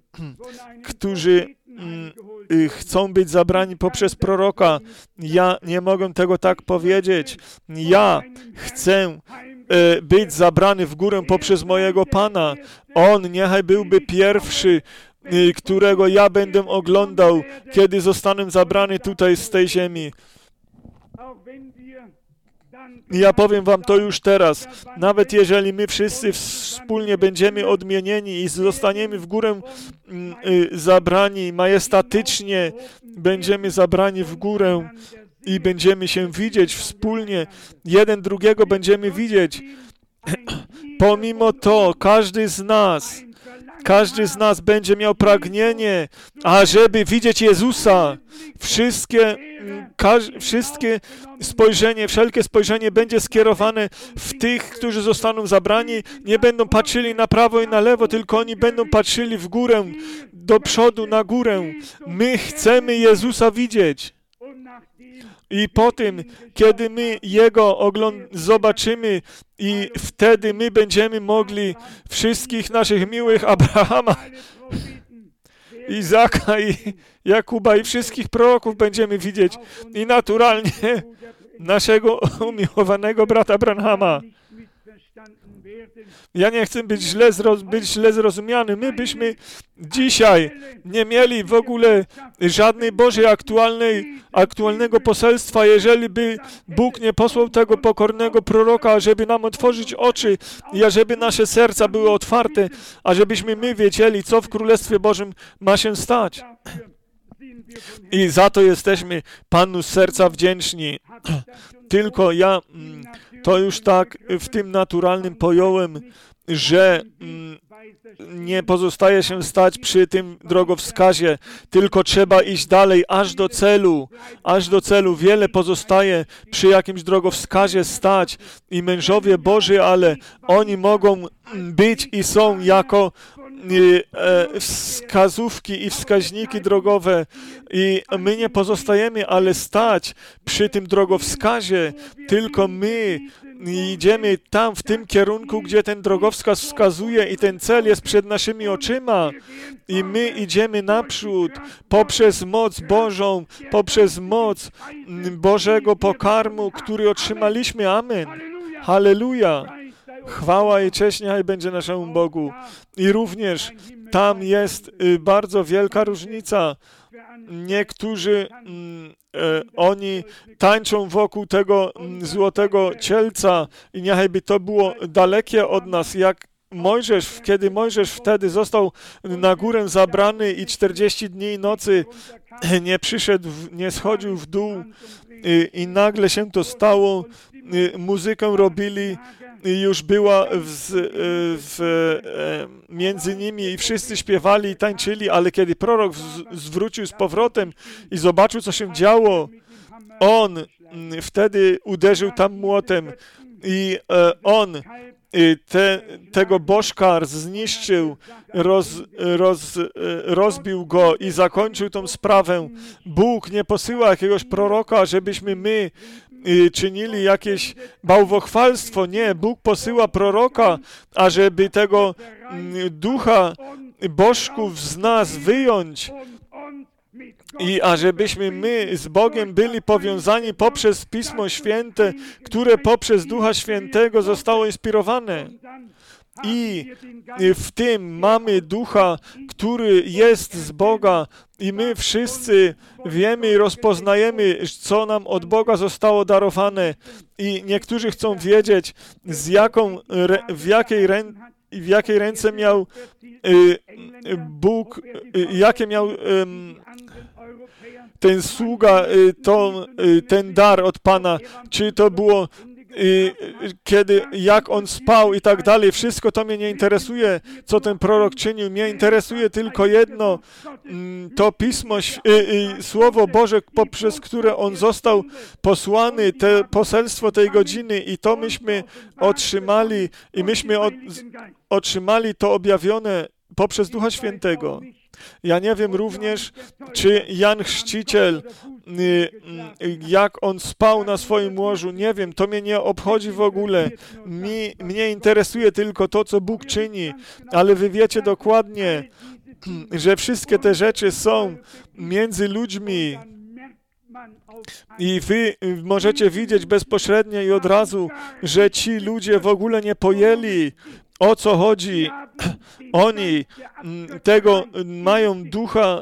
którzy chcą być zabrani poprzez proroka. Ja nie mogę tego tak powiedzieć. Ja chcę być zabrany w górę poprzez mojego Pana. On niechaj byłby pierwszy, którego ja będę oglądał, kiedy zostanę zabrany tutaj z tej ziemi. Ja powiem wam to już teraz. Nawet jeżeli my wszyscy wspólnie będziemy odmienieni i zostaniemy w górę zabrani majestatycznie, będziemy zabrani w górę i będziemy się widzieć wspólnie, jeden drugiego będziemy widzieć. Pomimo to, każdy z nas, każdy z nas będzie miał pragnienie, ażeby widzieć Jezusa. Wszystkie, każ, wszystkie spojrzenie, wszelkie spojrzenie będzie skierowane w tych, którzy zostaną zabrani. Nie będą patrzyli na prawo i na lewo, tylko oni będą patrzyli w górę, do przodu, na górę. My chcemy Jezusa widzieć. I po tym, kiedy my Jego ogląd- zobaczymy i wtedy my będziemy mogli wszystkich naszych miłych Abrahama, Izaka i Jakuba i wszystkich proroków będziemy widzieć i naturalnie naszego umiłowanego brata Branhama. Ja nie chcę być źle, zro- być źle zrozumiany. My byśmy dzisiaj nie mieli w ogóle żadnej Bożej aktualnej, aktualnego poselstwa, jeżeli by Bóg nie posłał tego pokornego proroka, ażeby nam otworzyć oczy i ażeby nasze serca były otwarte, ażebyśmy my wiedzieli, co w Królestwie Bożym ma się stać. I za to jesteśmy Panu z serca wdzięczni. Tylko ja to już tak w tym naturalnym pojąłem, że nie pozostaje się stać przy tym drogowskazie, tylko trzeba iść dalej, aż do celu, aż do celu. Wiele pozostaje przy jakimś drogowskazie stać i mężowie Boży, ale oni mogą być i są jako wskazówki i wskaźniki drogowe i my nie pozostajemy, ale stać przy tym drogowskazie, tylko my idziemy tam w tym kierunku, gdzie ten drogowskaz wskazuje i ten cel jest przed naszymi oczyma i my idziemy naprzód poprzez moc Bożą, poprzez moc Bożego pokarmu, który otrzymaliśmy. Amen. Halleluja. Chwała i cześć niechaj będzie naszemu Bogu. I również tam jest bardzo wielka różnica. Niektórzy, e, oni tańczą wokół tego złotego cielca i niechaj by to było dalekie od nas, jak Mojżesz, kiedy Mojżesz wtedy został na górę zabrany i czterdzieści dni i nocy nie przyszedł, nie schodził w dół i, i nagle się to stało, muzykę robili, już była w, w, między nimi i wszyscy śpiewali i tańczyli, ale kiedy prorok z, zwrócił z powrotem i zobaczył, co się działo, on wtedy uderzył tam młotem i on Te, tego bożka zniszczył, roz, roz, rozbił go i zakończył tą sprawę. Bóg nie posyła jakiegoś proroka, żebyśmy my czynili jakieś bałwochwalstwo. Nie, Bóg posyła proroka, ażeby tego ducha bożków z nas wyjąć i ażebyśmy my z Bogiem byli powiązani poprzez Pismo Święte, które poprzez Ducha Świętego zostało inspirowane. I w tym mamy Ducha, który jest z Boga i my wszyscy wiemy i rozpoznajemy, co nam od Boga zostało darowane. I niektórzy chcą wiedzieć, z jaką, w jakiej ręce w jakiej ręce miał y, Bóg, y, jakie miał y, ten sługa, y, to, y, ten dar od Pana, czy to było y, kiedy, jak on spał i tak dalej. Wszystko to mnie nie interesuje, co ten prorok czynił. Mnie interesuje tylko jedno, y, to Pismo, y, y, Słowo Boże, poprzez które on został posłany, te poselstwo tej godziny i to myśmy otrzymali i myśmy od, otrzymali to objawione poprzez Ducha Świętego. Ja nie wiem również, czy Jan Chrzciciel, jak on spał na swoim łożu, nie wiem, to mnie nie obchodzi w ogóle. Mi, mnie interesuje tylko to, co Bóg czyni, ale wy wiecie dokładnie, że wszystkie te rzeczy są między ludźmi i wy możecie widzieć bezpośrednio i od razu, że ci ludzie w ogóle nie pojęli, o co chodzi. Oni tego mają ducha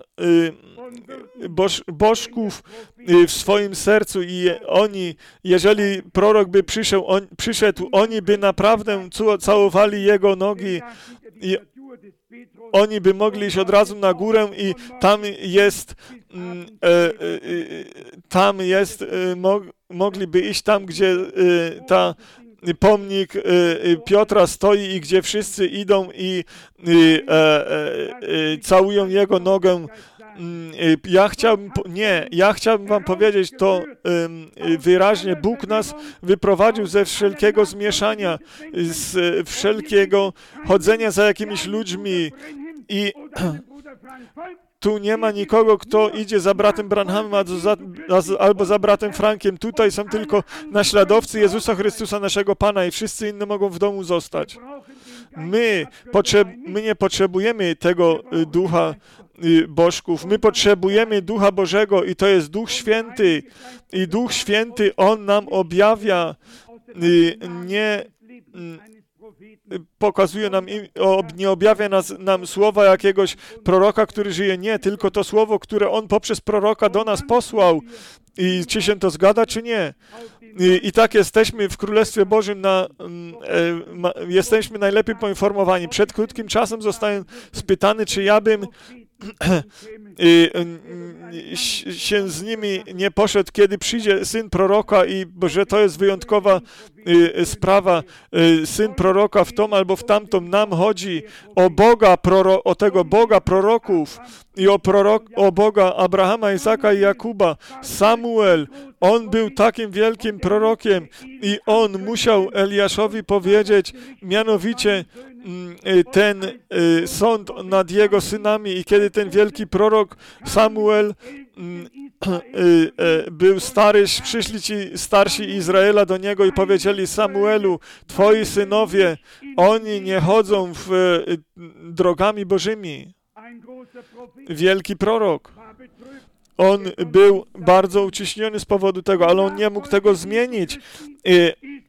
boż, bożków w swoim sercu i oni, jeżeli prorok by przyszedł, on, przyszedł, oni by naprawdę całowali jego nogi i oni by mogli iść od razu na górę i tam jest, e, e, tam jest, e, mo, mogliby iść tam, gdzie e, ta pomnik Piotra stoi i gdzie wszyscy idą i, i e, e, całują jego nogę. Ja chciałbym, nie, ja chciałbym wam powiedzieć to wyraźnie. Bóg nas wyprowadził ze wszelkiego zmieszania, z wszelkiego chodzenia za jakimiś ludźmi i tu nie ma nikogo, kto idzie za bratem Branhamem albo za bratem Frankiem. Tutaj są tylko naśladowcy Jezusa Chrystusa, naszego Pana i wszyscy inni mogą w domu zostać. My, potrzeb, my nie potrzebujemy tego ducha bożków. My potrzebujemy Ducha Bożego i to jest Duch Święty. I Duch Święty, On nam objawia, nie pokazuje nam, nie objawia nas, nam słowa jakiegoś proroka, który żyje. Nie, tylko to słowo, które On poprzez proroka do nas posłał. I czy się to zgadza, czy nie? I, i tak jesteśmy w Królestwie Bożym, na, e, ma, jesteśmy najlepiej poinformowani. Przed krótkim czasem zostałem spytany, czy ja bym I, i, się z nimi nie poszedł, kiedy przyjdzie syn proroka i że to jest wyjątkowa y, sprawa. Y, syn proroka w tą albo w tamtą. Nam chodzi o Boga, proro, o tego Boga proroków i o, prorok, o Boga Abrahama, Izaka i Jakuba. Samuel, on był takim wielkim prorokiem i on musiał Eliaszowi powiedzieć, mianowicie ten y, sąd nad jego synami i kiedy ten wielki prorok Samuel y, y, y, był stary, przyszli ci starsi Izraela do niego i powiedzieli: Samuelu, twoi synowie, oni nie chodzą w y, drogami Bożymi. Wielki prorok. On był bardzo uciśniony z powodu tego, ale on nie mógł tego zmienić. Y,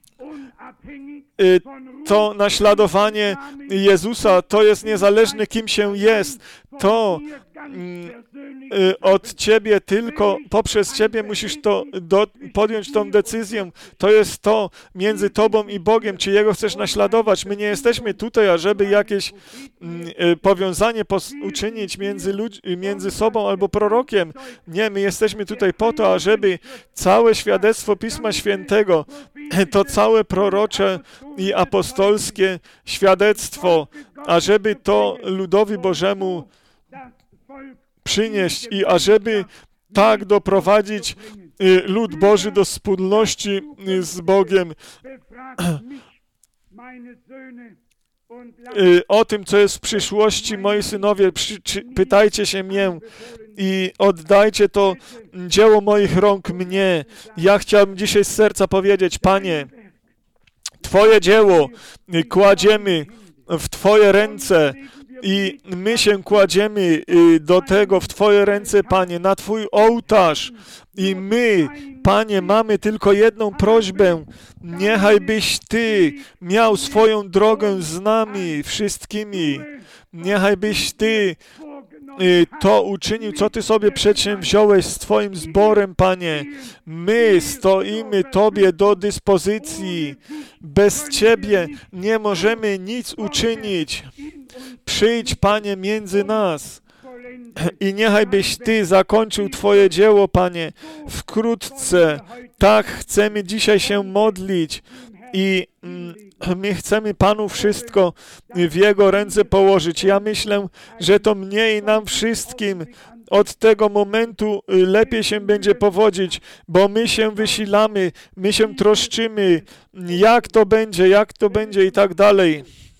To naśladowanie Jezusa, to jest niezależne, kim się jest. To y, od Ciebie, tylko poprzez Ciebie musisz to do, podjąć tą decyzję. To jest to między Tobą i Bogiem, czy Jego chcesz naśladować. My nie jesteśmy tutaj, ażeby jakieś y, powiązanie pos- uczynić między, ludź- między sobą albo prorokiem. Nie, my jesteśmy tutaj po to, ażeby całe świadectwo Pisma Świętego, to całe prorocze i apostolskie świadectwo, ażeby to ludowi Bożemu przynieść i ażeby tak doprowadzić y, lud Boży do wspólności y, z Bogiem. Y, o tym, co jest w przyszłości, moi synowie, przy, czy, pytajcie się mnie i oddajcie to dzieło moich rąk mnie. Ja chciałbym dzisiaj z serca powiedzieć, Panie, Twoje dzieło y, kładziemy w Twoje ręce i my się kładziemy y, do tego w Twoje ręce, Panie, na Twój ołtarz. I my, Panie, mamy tylko jedną prośbę. Niechaj byś Ty miał swoją drogę z nami wszystkimi. Niechaj byś Ty y, to uczynił, co Ty sobie przedsięwziąłeś z Twoim zborem, Panie. My stoimy Tobie do dyspozycji. Bez Ciebie nie możemy nic uczynić. Przyjdź, Panie, między nas i niechaj byś Ty zakończył Twoje dzieło, Panie, wkrótce. Tak chcemy dzisiaj się modlić i mm, my chcemy Panu wszystko w Jego ręce położyć. Ja myślę, że to mnie i nam wszystkim od tego momentu lepiej się będzie powodzić, bo my się wysilamy, my się troszczymy, jak to będzie, jak to będzie i tak dalej.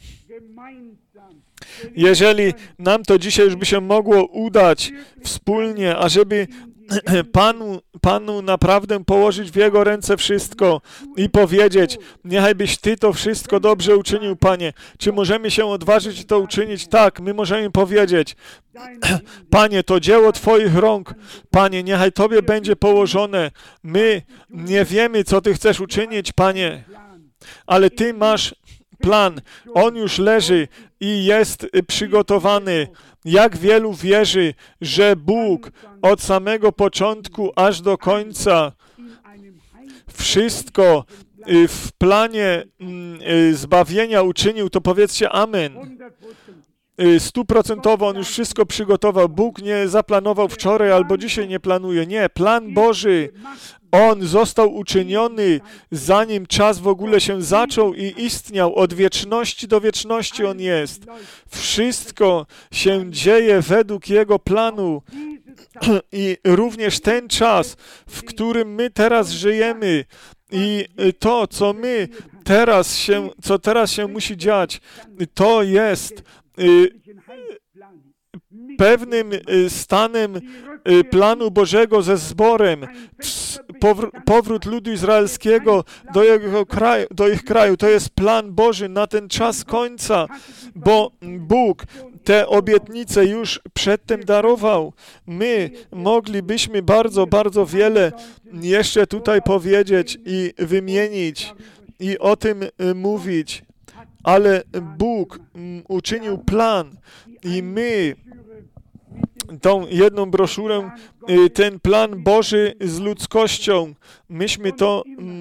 Jeżeli nam to dzisiaj już by się mogło udać wspólnie, ażeby Panu, Panu naprawdę położyć w Jego ręce wszystko i powiedzieć, niechaj byś Ty to wszystko dobrze uczynił, Panie. Czy możemy się odważyć to uczynić? Tak, my możemy powiedzieć, Panie, to dzieło Twoich rąk, Panie, niechaj Tobie będzie położone. My nie wiemy, co Ty chcesz uczynić, Panie, ale Ty masz plan. On już leży i jest przygotowany. Jak wielu wierzy, że Bóg od samego początku aż do końca wszystko w planie zbawienia uczynił, to powiedzcie amen. Stuprocentowo On już wszystko przygotował. Bóg nie zaplanował wczoraj albo dzisiaj nie planuje. Nie, plan Boży, On został uczyniony, zanim czas w ogóle się zaczął i istniał. Od wieczności do wieczności On jest. Wszystko się dzieje według Jego planu. I również ten czas, w którym my teraz żyjemy i to, co my teraz się, co teraz się musi dziać, to jest pewnym stanem planu Bożego ze zborem. Powrót ludu izraelskiego do, jego kraju, do ich kraju. To jest plan Boży na ten czas końca, bo Bóg te obietnice już przedtem darował. My moglibyśmy bardzo, bardzo wiele jeszcze tutaj powiedzieć i wymienić i o tym mówić, ale Bóg uczynił plan i my tą jedną broszurę, ten plan Boży z ludzkością, myśmy to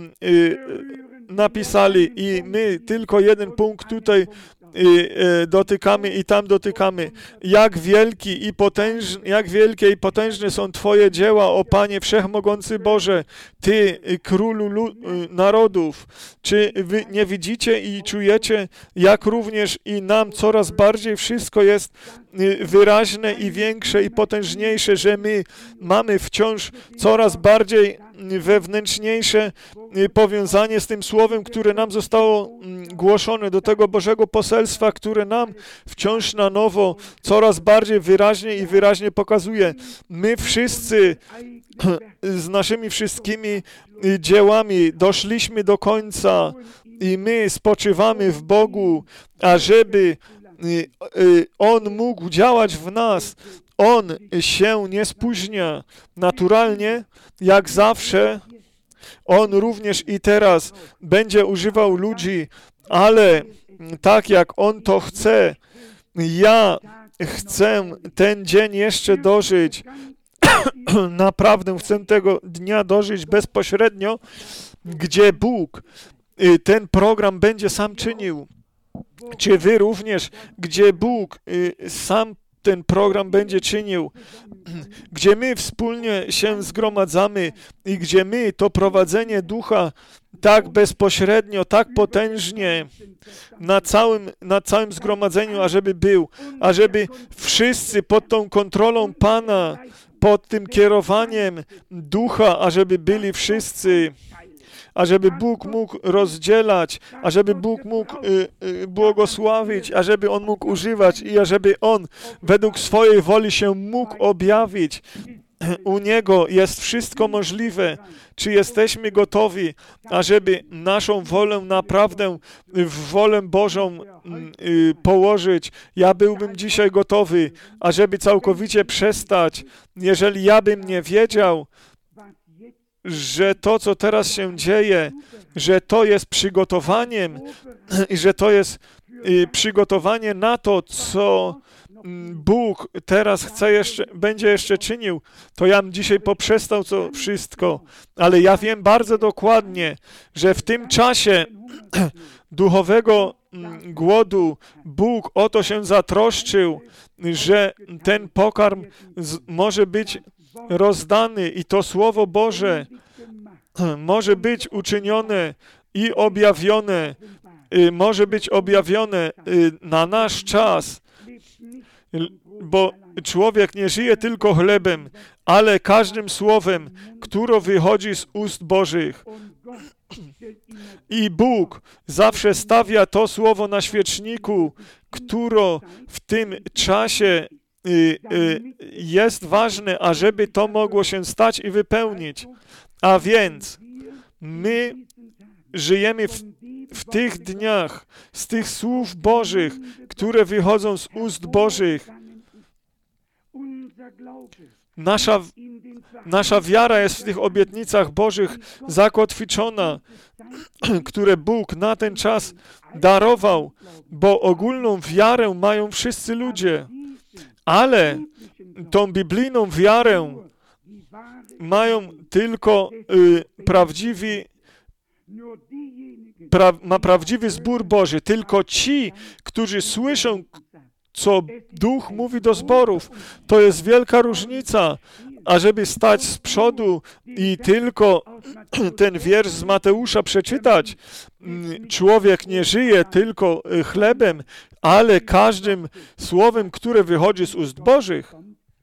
napisali i my tylko jeden punkt tutaj dotykamy i tam dotykamy. Jak wielki i potężny, jak wielkie i potężne są Twoje dzieła, o Panie Wszechmogący Boże, Ty, Królu lu- narodów. Czy Wy nie widzicie i czujecie, jak również i nam coraz bardziej wszystko jest wyraźne i większe i potężniejsze, że my mamy wciąż coraz bardziej wewnętrzniejsze powiązanie z tym słowem, które nam zostało głoszone, do tego Bożego poselstwa, które nam wciąż na nowo coraz bardziej wyraźnie i wyraźnie pokazuje. My wszyscy z naszymi wszystkimi dziełami doszliśmy do końca i my spoczywamy w Bogu, ażeby On mógł działać w nas. On się nie spóźnia. Naturalnie, jak zawsze, On również i teraz będzie używał ludzi, ale tak jak On to chce. Ja chcę ten dzień jeszcze dożyć Naprawdę chcę tego dnia dożyć bezpośrednio, gdzie Bóg y, ten program będzie sam czynił. Czy wy również, gdzie Bóg y, sam ten program będzie czynił, gdzie my wspólnie się zgromadzamy i gdzie my to prowadzenie ducha tak bezpośrednio, tak potężnie na całym, na całym zgromadzeniu, ażeby był, ażeby wszyscy pod tą kontrolą Pana, pod tym kierowaniem ducha, ażeby byli wszyscy, ażeby Bóg mógł rozdzielać, ażeby Bóg mógł y, y, błogosławić, ażeby On mógł używać i ażeby On według swojej woli się mógł objawić. U Niego jest wszystko możliwe. Czy jesteśmy gotowi, ażeby naszą wolę naprawdę w wolę Bożą y, położyć? Ja byłbym dzisiaj gotowy, ażeby całkowicie przestać. Jeżeli ja bym nie wiedział, że to, co teraz się dzieje, że to jest przygotowaniem i że to jest y, przygotowanie na to, co Bóg teraz chce jeszcze, będzie jeszcze czynił, to ja bym dzisiaj poprzestał to wszystko. Ale ja wiem bardzo dokładnie, że w tym czasie duchowego głodu Bóg o to się zatroszczył, że ten pokarm z, może być rozdany i to Słowo Boże może być uczynione i objawione, może być objawione na nasz czas, bo człowiek nie żyje tylko chlebem, ale każdym słowem, które wychodzi z ust Bożych. I Bóg zawsze stawia to słowo na świeczniku, które w tym czasie y, y, jest ważne, ażeby to mogło się stać i wypełnić. A więc my żyjemy w, w tych dniach, z tych słów Bożych, które wychodzą z ust Bożych. Nasza, nasza wiara jest w tych obietnicach Bożych zakotwiczona, które Bóg na ten czas darował, bo ogólną wiarę mają wszyscy ludzie, ale tą biblijną wiarę mają tylko y, prawdziwi, pra, ma prawdziwy zbór Boży, tylko ci, którzy słyszą, co Duch mówi do zborów. To jest wielka różnica, ażeby stać z przodu i tylko ten wiersz z Mateusza przeczytać. Człowiek nie żyje tylko chlebem, ale każdym słowem, które wychodzi z ust Bożych.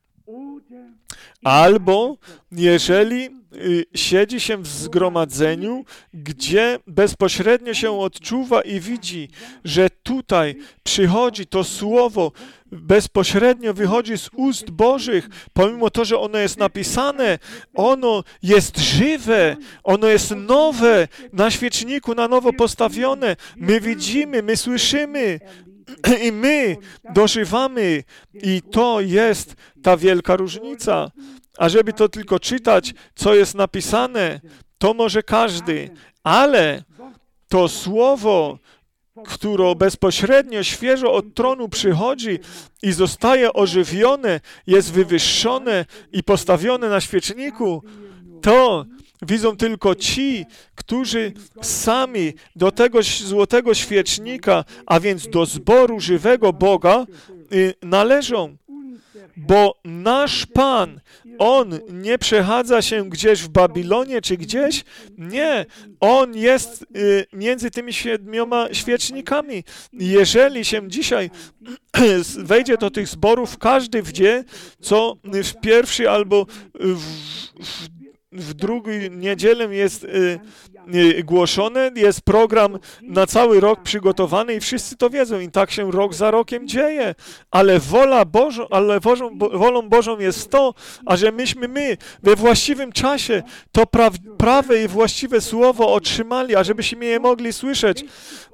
Albo jeżeli y, siedzi się w zgromadzeniu, gdzie bezpośrednio się odczuwa i widzi, że tutaj przychodzi to słowo, bezpośrednio wychodzi z ust Bożych, pomimo to, że ono jest napisane, ono jest żywe, ono jest nowe, na świeczniku na nowo postawione. My widzimy, my słyszymy, i my dożywamy. I to jest ta wielka różnica. A żeby to tylko czytać, co jest napisane, to może każdy. Ale to słowo, które bezpośrednio, świeżo od tronu przychodzi i zostaje ożywione, jest wywyższone i postawione na świeczniku, to widzą tylko ci, którzy sami do tego złotego świecznika, a więc do zboru żywego Boga y, należą. Bo nasz Pan, On nie przechadza się gdzieś w Babilonie czy gdzieś. Nie, On jest y, między tymi siedmioma świecznikami. Jeżeli się dzisiaj wejdzie do tych zborów, każdy wie, co w pierwszy albo w, w w drugą niedzielę jest y, y, głoszone, jest program na cały rok przygotowany i wszyscy to wiedzą i tak się rok za rokiem dzieje. Ale wola Bożą, ale Bożą, bo, wolą Bożą jest to, a że myśmy my we właściwym czasie to pra, prawe i właściwe słowo otrzymali, a żebyśmy je mogli słyszeć.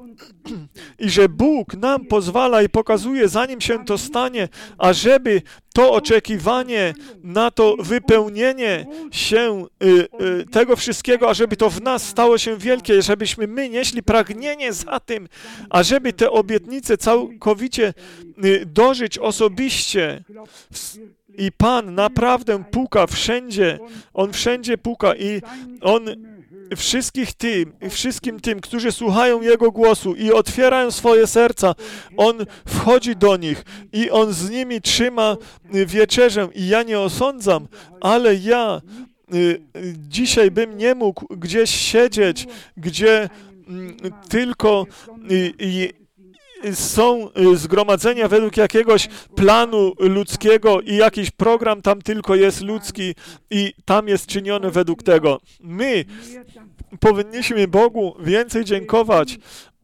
I że Bóg nam pozwala i pokazuje, zanim się to stanie, ażeby to oczekiwanie na to wypełnienie się y, y, tego wszystkiego, ażeby to w nas stało się wielkie, żebyśmy my nieśli pragnienie za tym, ażeby te obietnice całkowicie y, dożyć osobiście. I Pan naprawdę puka wszędzie, On wszędzie puka i On wszystkich tym, wszystkim tym, którzy słuchają Jego głosu i otwierają swoje serca, On wchodzi do nich i On z nimi trzyma wieczerzę. I ja nie osądzam, ale ja y, dzisiaj bym nie mógł gdzieś siedzieć, gdzie y, tylko y, y, są zgromadzenia według jakiegoś planu ludzkiego i jakiś program tam tylko jest ludzki i tam jest czynione według tego. My powinniśmy Bogu więcej dziękować,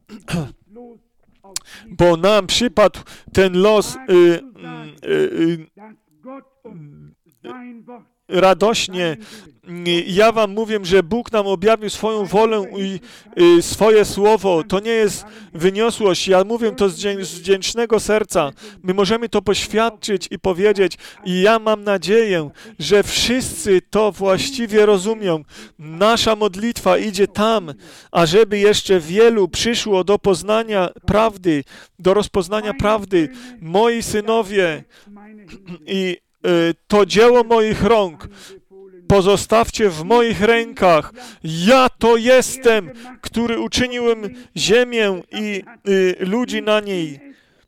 bo nam przypadł ten los y, y, y, radośnie. Ja wam mówię, że Bóg nam objawił swoją wolę i y, swoje słowo. To nie jest wyniosłość. Ja mówię to z, dzie- z wdzięcznego serca. My możemy to poświadczyć i powiedzieć. I ja mam nadzieję, że wszyscy to właściwie rozumią. Nasza modlitwa idzie tam, ażeby jeszcze wielu przyszło do poznania prawdy, do rozpoznania prawdy. Moi synowie i y, to dzieło moich rąk pozostawcie w moich rękach. Ja to jestem, który uczyniłem ziemię i y, ludzi na niej.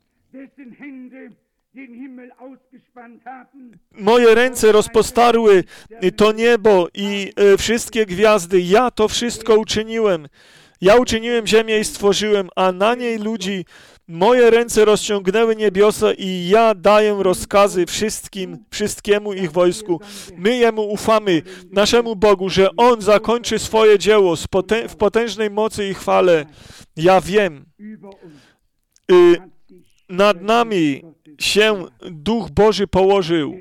Moje ręce rozpostarły to niebo i y, wszystkie gwiazdy. Ja to wszystko uczyniłem. Ja uczyniłem ziemię i stworzyłem, a na niej ludzi. Moje ręce rozciągnęły niebiosa i ja daję rozkazy wszystkim, wszystkiemu ich wojsku. My Jemu ufamy, naszemu Bogu, że On zakończy swoje dzieło w potężnej mocy i chwale. Ja wiem, y, nad nami się Duch Boży położył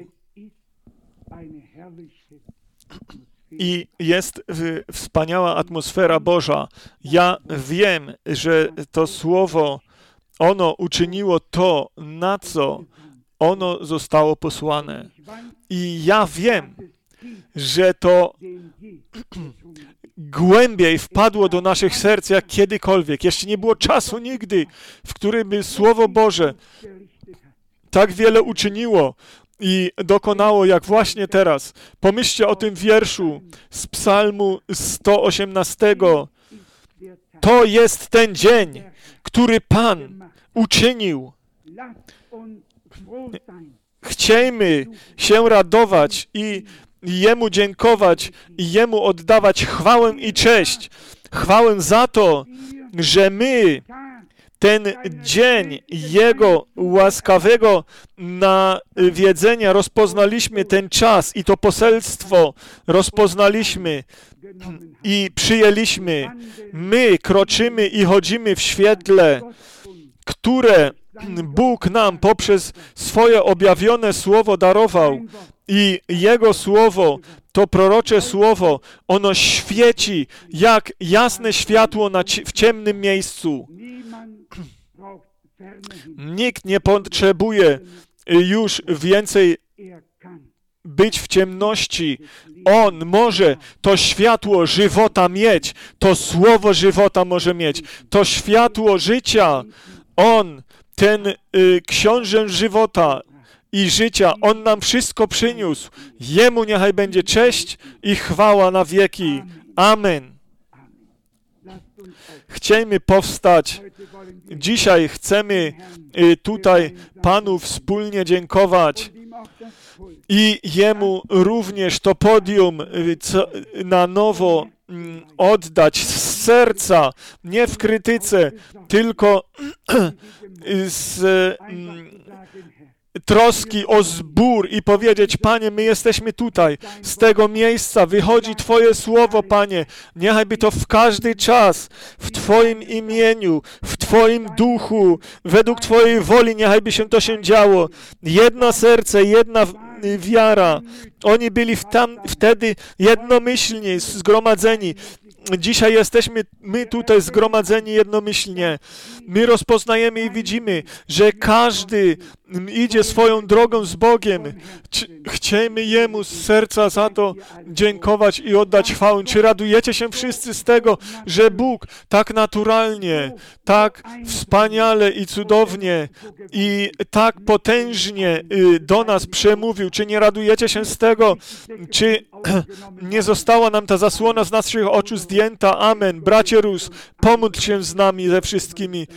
i jest w, wspaniała atmosfera Boża. Ja wiem, że to Słowo ono uczyniło to, na co ono zostało posłane. I ja wiem, że to głębiej wpadło do naszych serc jak kiedykolwiek. Jeszcze nie było czasu nigdy, w którym by Słowo Boże tak wiele uczyniło i dokonało, jak właśnie teraz. Pomyślcie o tym wierszu z Psalmu sto osiemnastego. To jest ten dzień, który Pan uczynił. Chciejmy się radować i Jemu dziękować i Jemu oddawać chwałę i cześć. Chwałę za to, że my ten dzień Jego łaskawego nawiedzenia rozpoznaliśmy, ten czas i to poselstwo rozpoznaliśmy i przyjęliśmy. My kroczymy i chodzimy w świetle, które Bóg nam poprzez swoje objawione Słowo darował. I Jego Słowo, to prorocze Słowo, ono świeci jak jasne światło na ci- w ciemnym miejscu. Nikt nie potrzebuje już więcej być w ciemności. On może to światło żywota mieć, to Słowo żywota może mieć, to światło życia. On, ten y, książę żywota i życia, On nam wszystko przyniósł. Jemu niechaj będzie cześć i chwała na wieki. Amen. Chciejmy powstać. Dzisiaj chcemy y, tutaj Panu wspólnie dziękować i Jemu również to podium y, co, na nowo y, oddać z serca, nie w krytyce, tylko z y, troski o zbór i powiedzieć: Panie, my jesteśmy tutaj, z tego miejsca wychodzi Twoje Słowo, Panie, niechaj by to w każdy czas, w Twoim imieniu, w Twoim duchu, według Twojej woli, niechaj by się to się działo. Jedno serce, jedna wiara. Oni byli w tam, wtedy jednomyślnie zgromadzeni. Dzisiaj jesteśmy my tutaj zgromadzeni jednomyślnie. My rozpoznajemy i widzimy, że każdy idzie swoją drogą z Bogiem. Chcemy Jemu z serca za to dziękować i oddać chwałę. Czy radujecie się wszyscy z tego, że Bóg tak naturalnie, tak wspaniale i cudownie i tak potężnie do nas przemówił? Czy nie radujecie się z tego? Czy nie została nam ta zasłona z naszych oczu zdjęta? Amen. Bracie Rus, pomódl się z nami ze wszystkimi.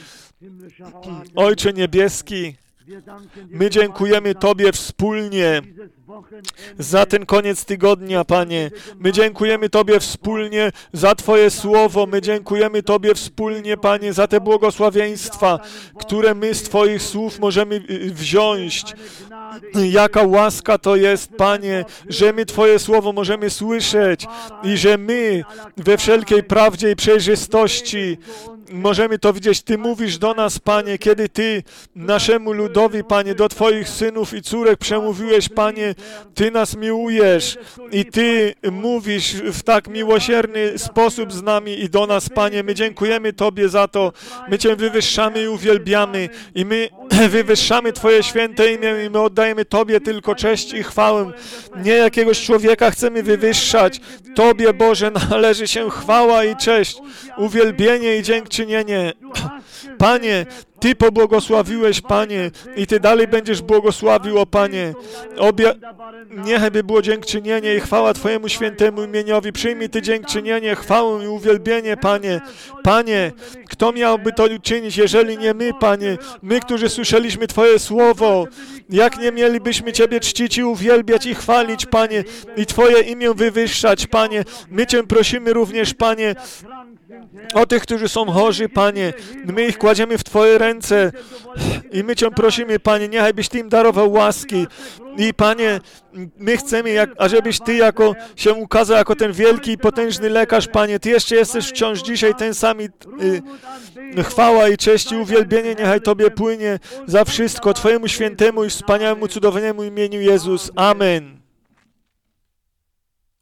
Ojcze Niebieski, my dziękujemy Tobie wspólnie za ten koniec tygodnia, Panie. My dziękujemy Tobie wspólnie za Twoje słowo. My dziękujemy Tobie wspólnie, Panie, za te błogosławieństwa, które my z Twoich słów możemy wziąć. Jaka łaska to jest, Panie, że my Twoje słowo możemy słyszeć i że my we wszelkiej prawdzie i przejrzystości możemy to widzieć. Ty mówisz do nas, Panie, kiedy Ty naszemu ludowi, Panie, do Twoich synów i córek przemówiłeś, Panie, Ty nas miłujesz i Ty mówisz w tak miłosierny sposób z nami i do nas, Panie. My dziękujemy Tobie za to. My Cię wywyższamy i uwielbiamy i my wywyższamy Twoje święte imię i my oddajemy Tobie tylko cześć i chwałę. Nie jakiegoś człowieka chcemy wywyższać. Tobie, Boże, należy się chwała i cześć, uwielbienie i dziękczynienie. Panie, Ty pobłogosławiłeś, Panie, i Ty dalej będziesz błogosławił, o Panie. Obja... Niechaj by było dziękczynienie i chwała Twojemu świętemu imieniowi. Przyjmij Ty dziękczynienie, chwałę i uwielbienie, Panie. Panie, kto miałby to uczynić, jeżeli nie my, Panie? My, którzy słyszeliśmy Twoje słowo. Jak nie mielibyśmy Ciebie czcić i uwielbiać i chwalić, Panie, i Twoje imię wywyższać, Panie. My Cię prosimy również, Panie, o tych, którzy są chorzy, Panie. My ich kładziemy w Twoje ręce i my Cię prosimy, Panie, niechaj byś Ty im darował łaski. I Panie, my chcemy, jak, ażebyś Ty jako, się ukazał jako ten wielki i potężny lekarz, Panie. Ty jeszcze jesteś wciąż dzisiaj ten sam i y, chwała i cześć i uwielbienie niechaj Tobie płynie za wszystko. Twojemu świętemu i wspaniałemu, cudownemu imieniu Jezus. Amen.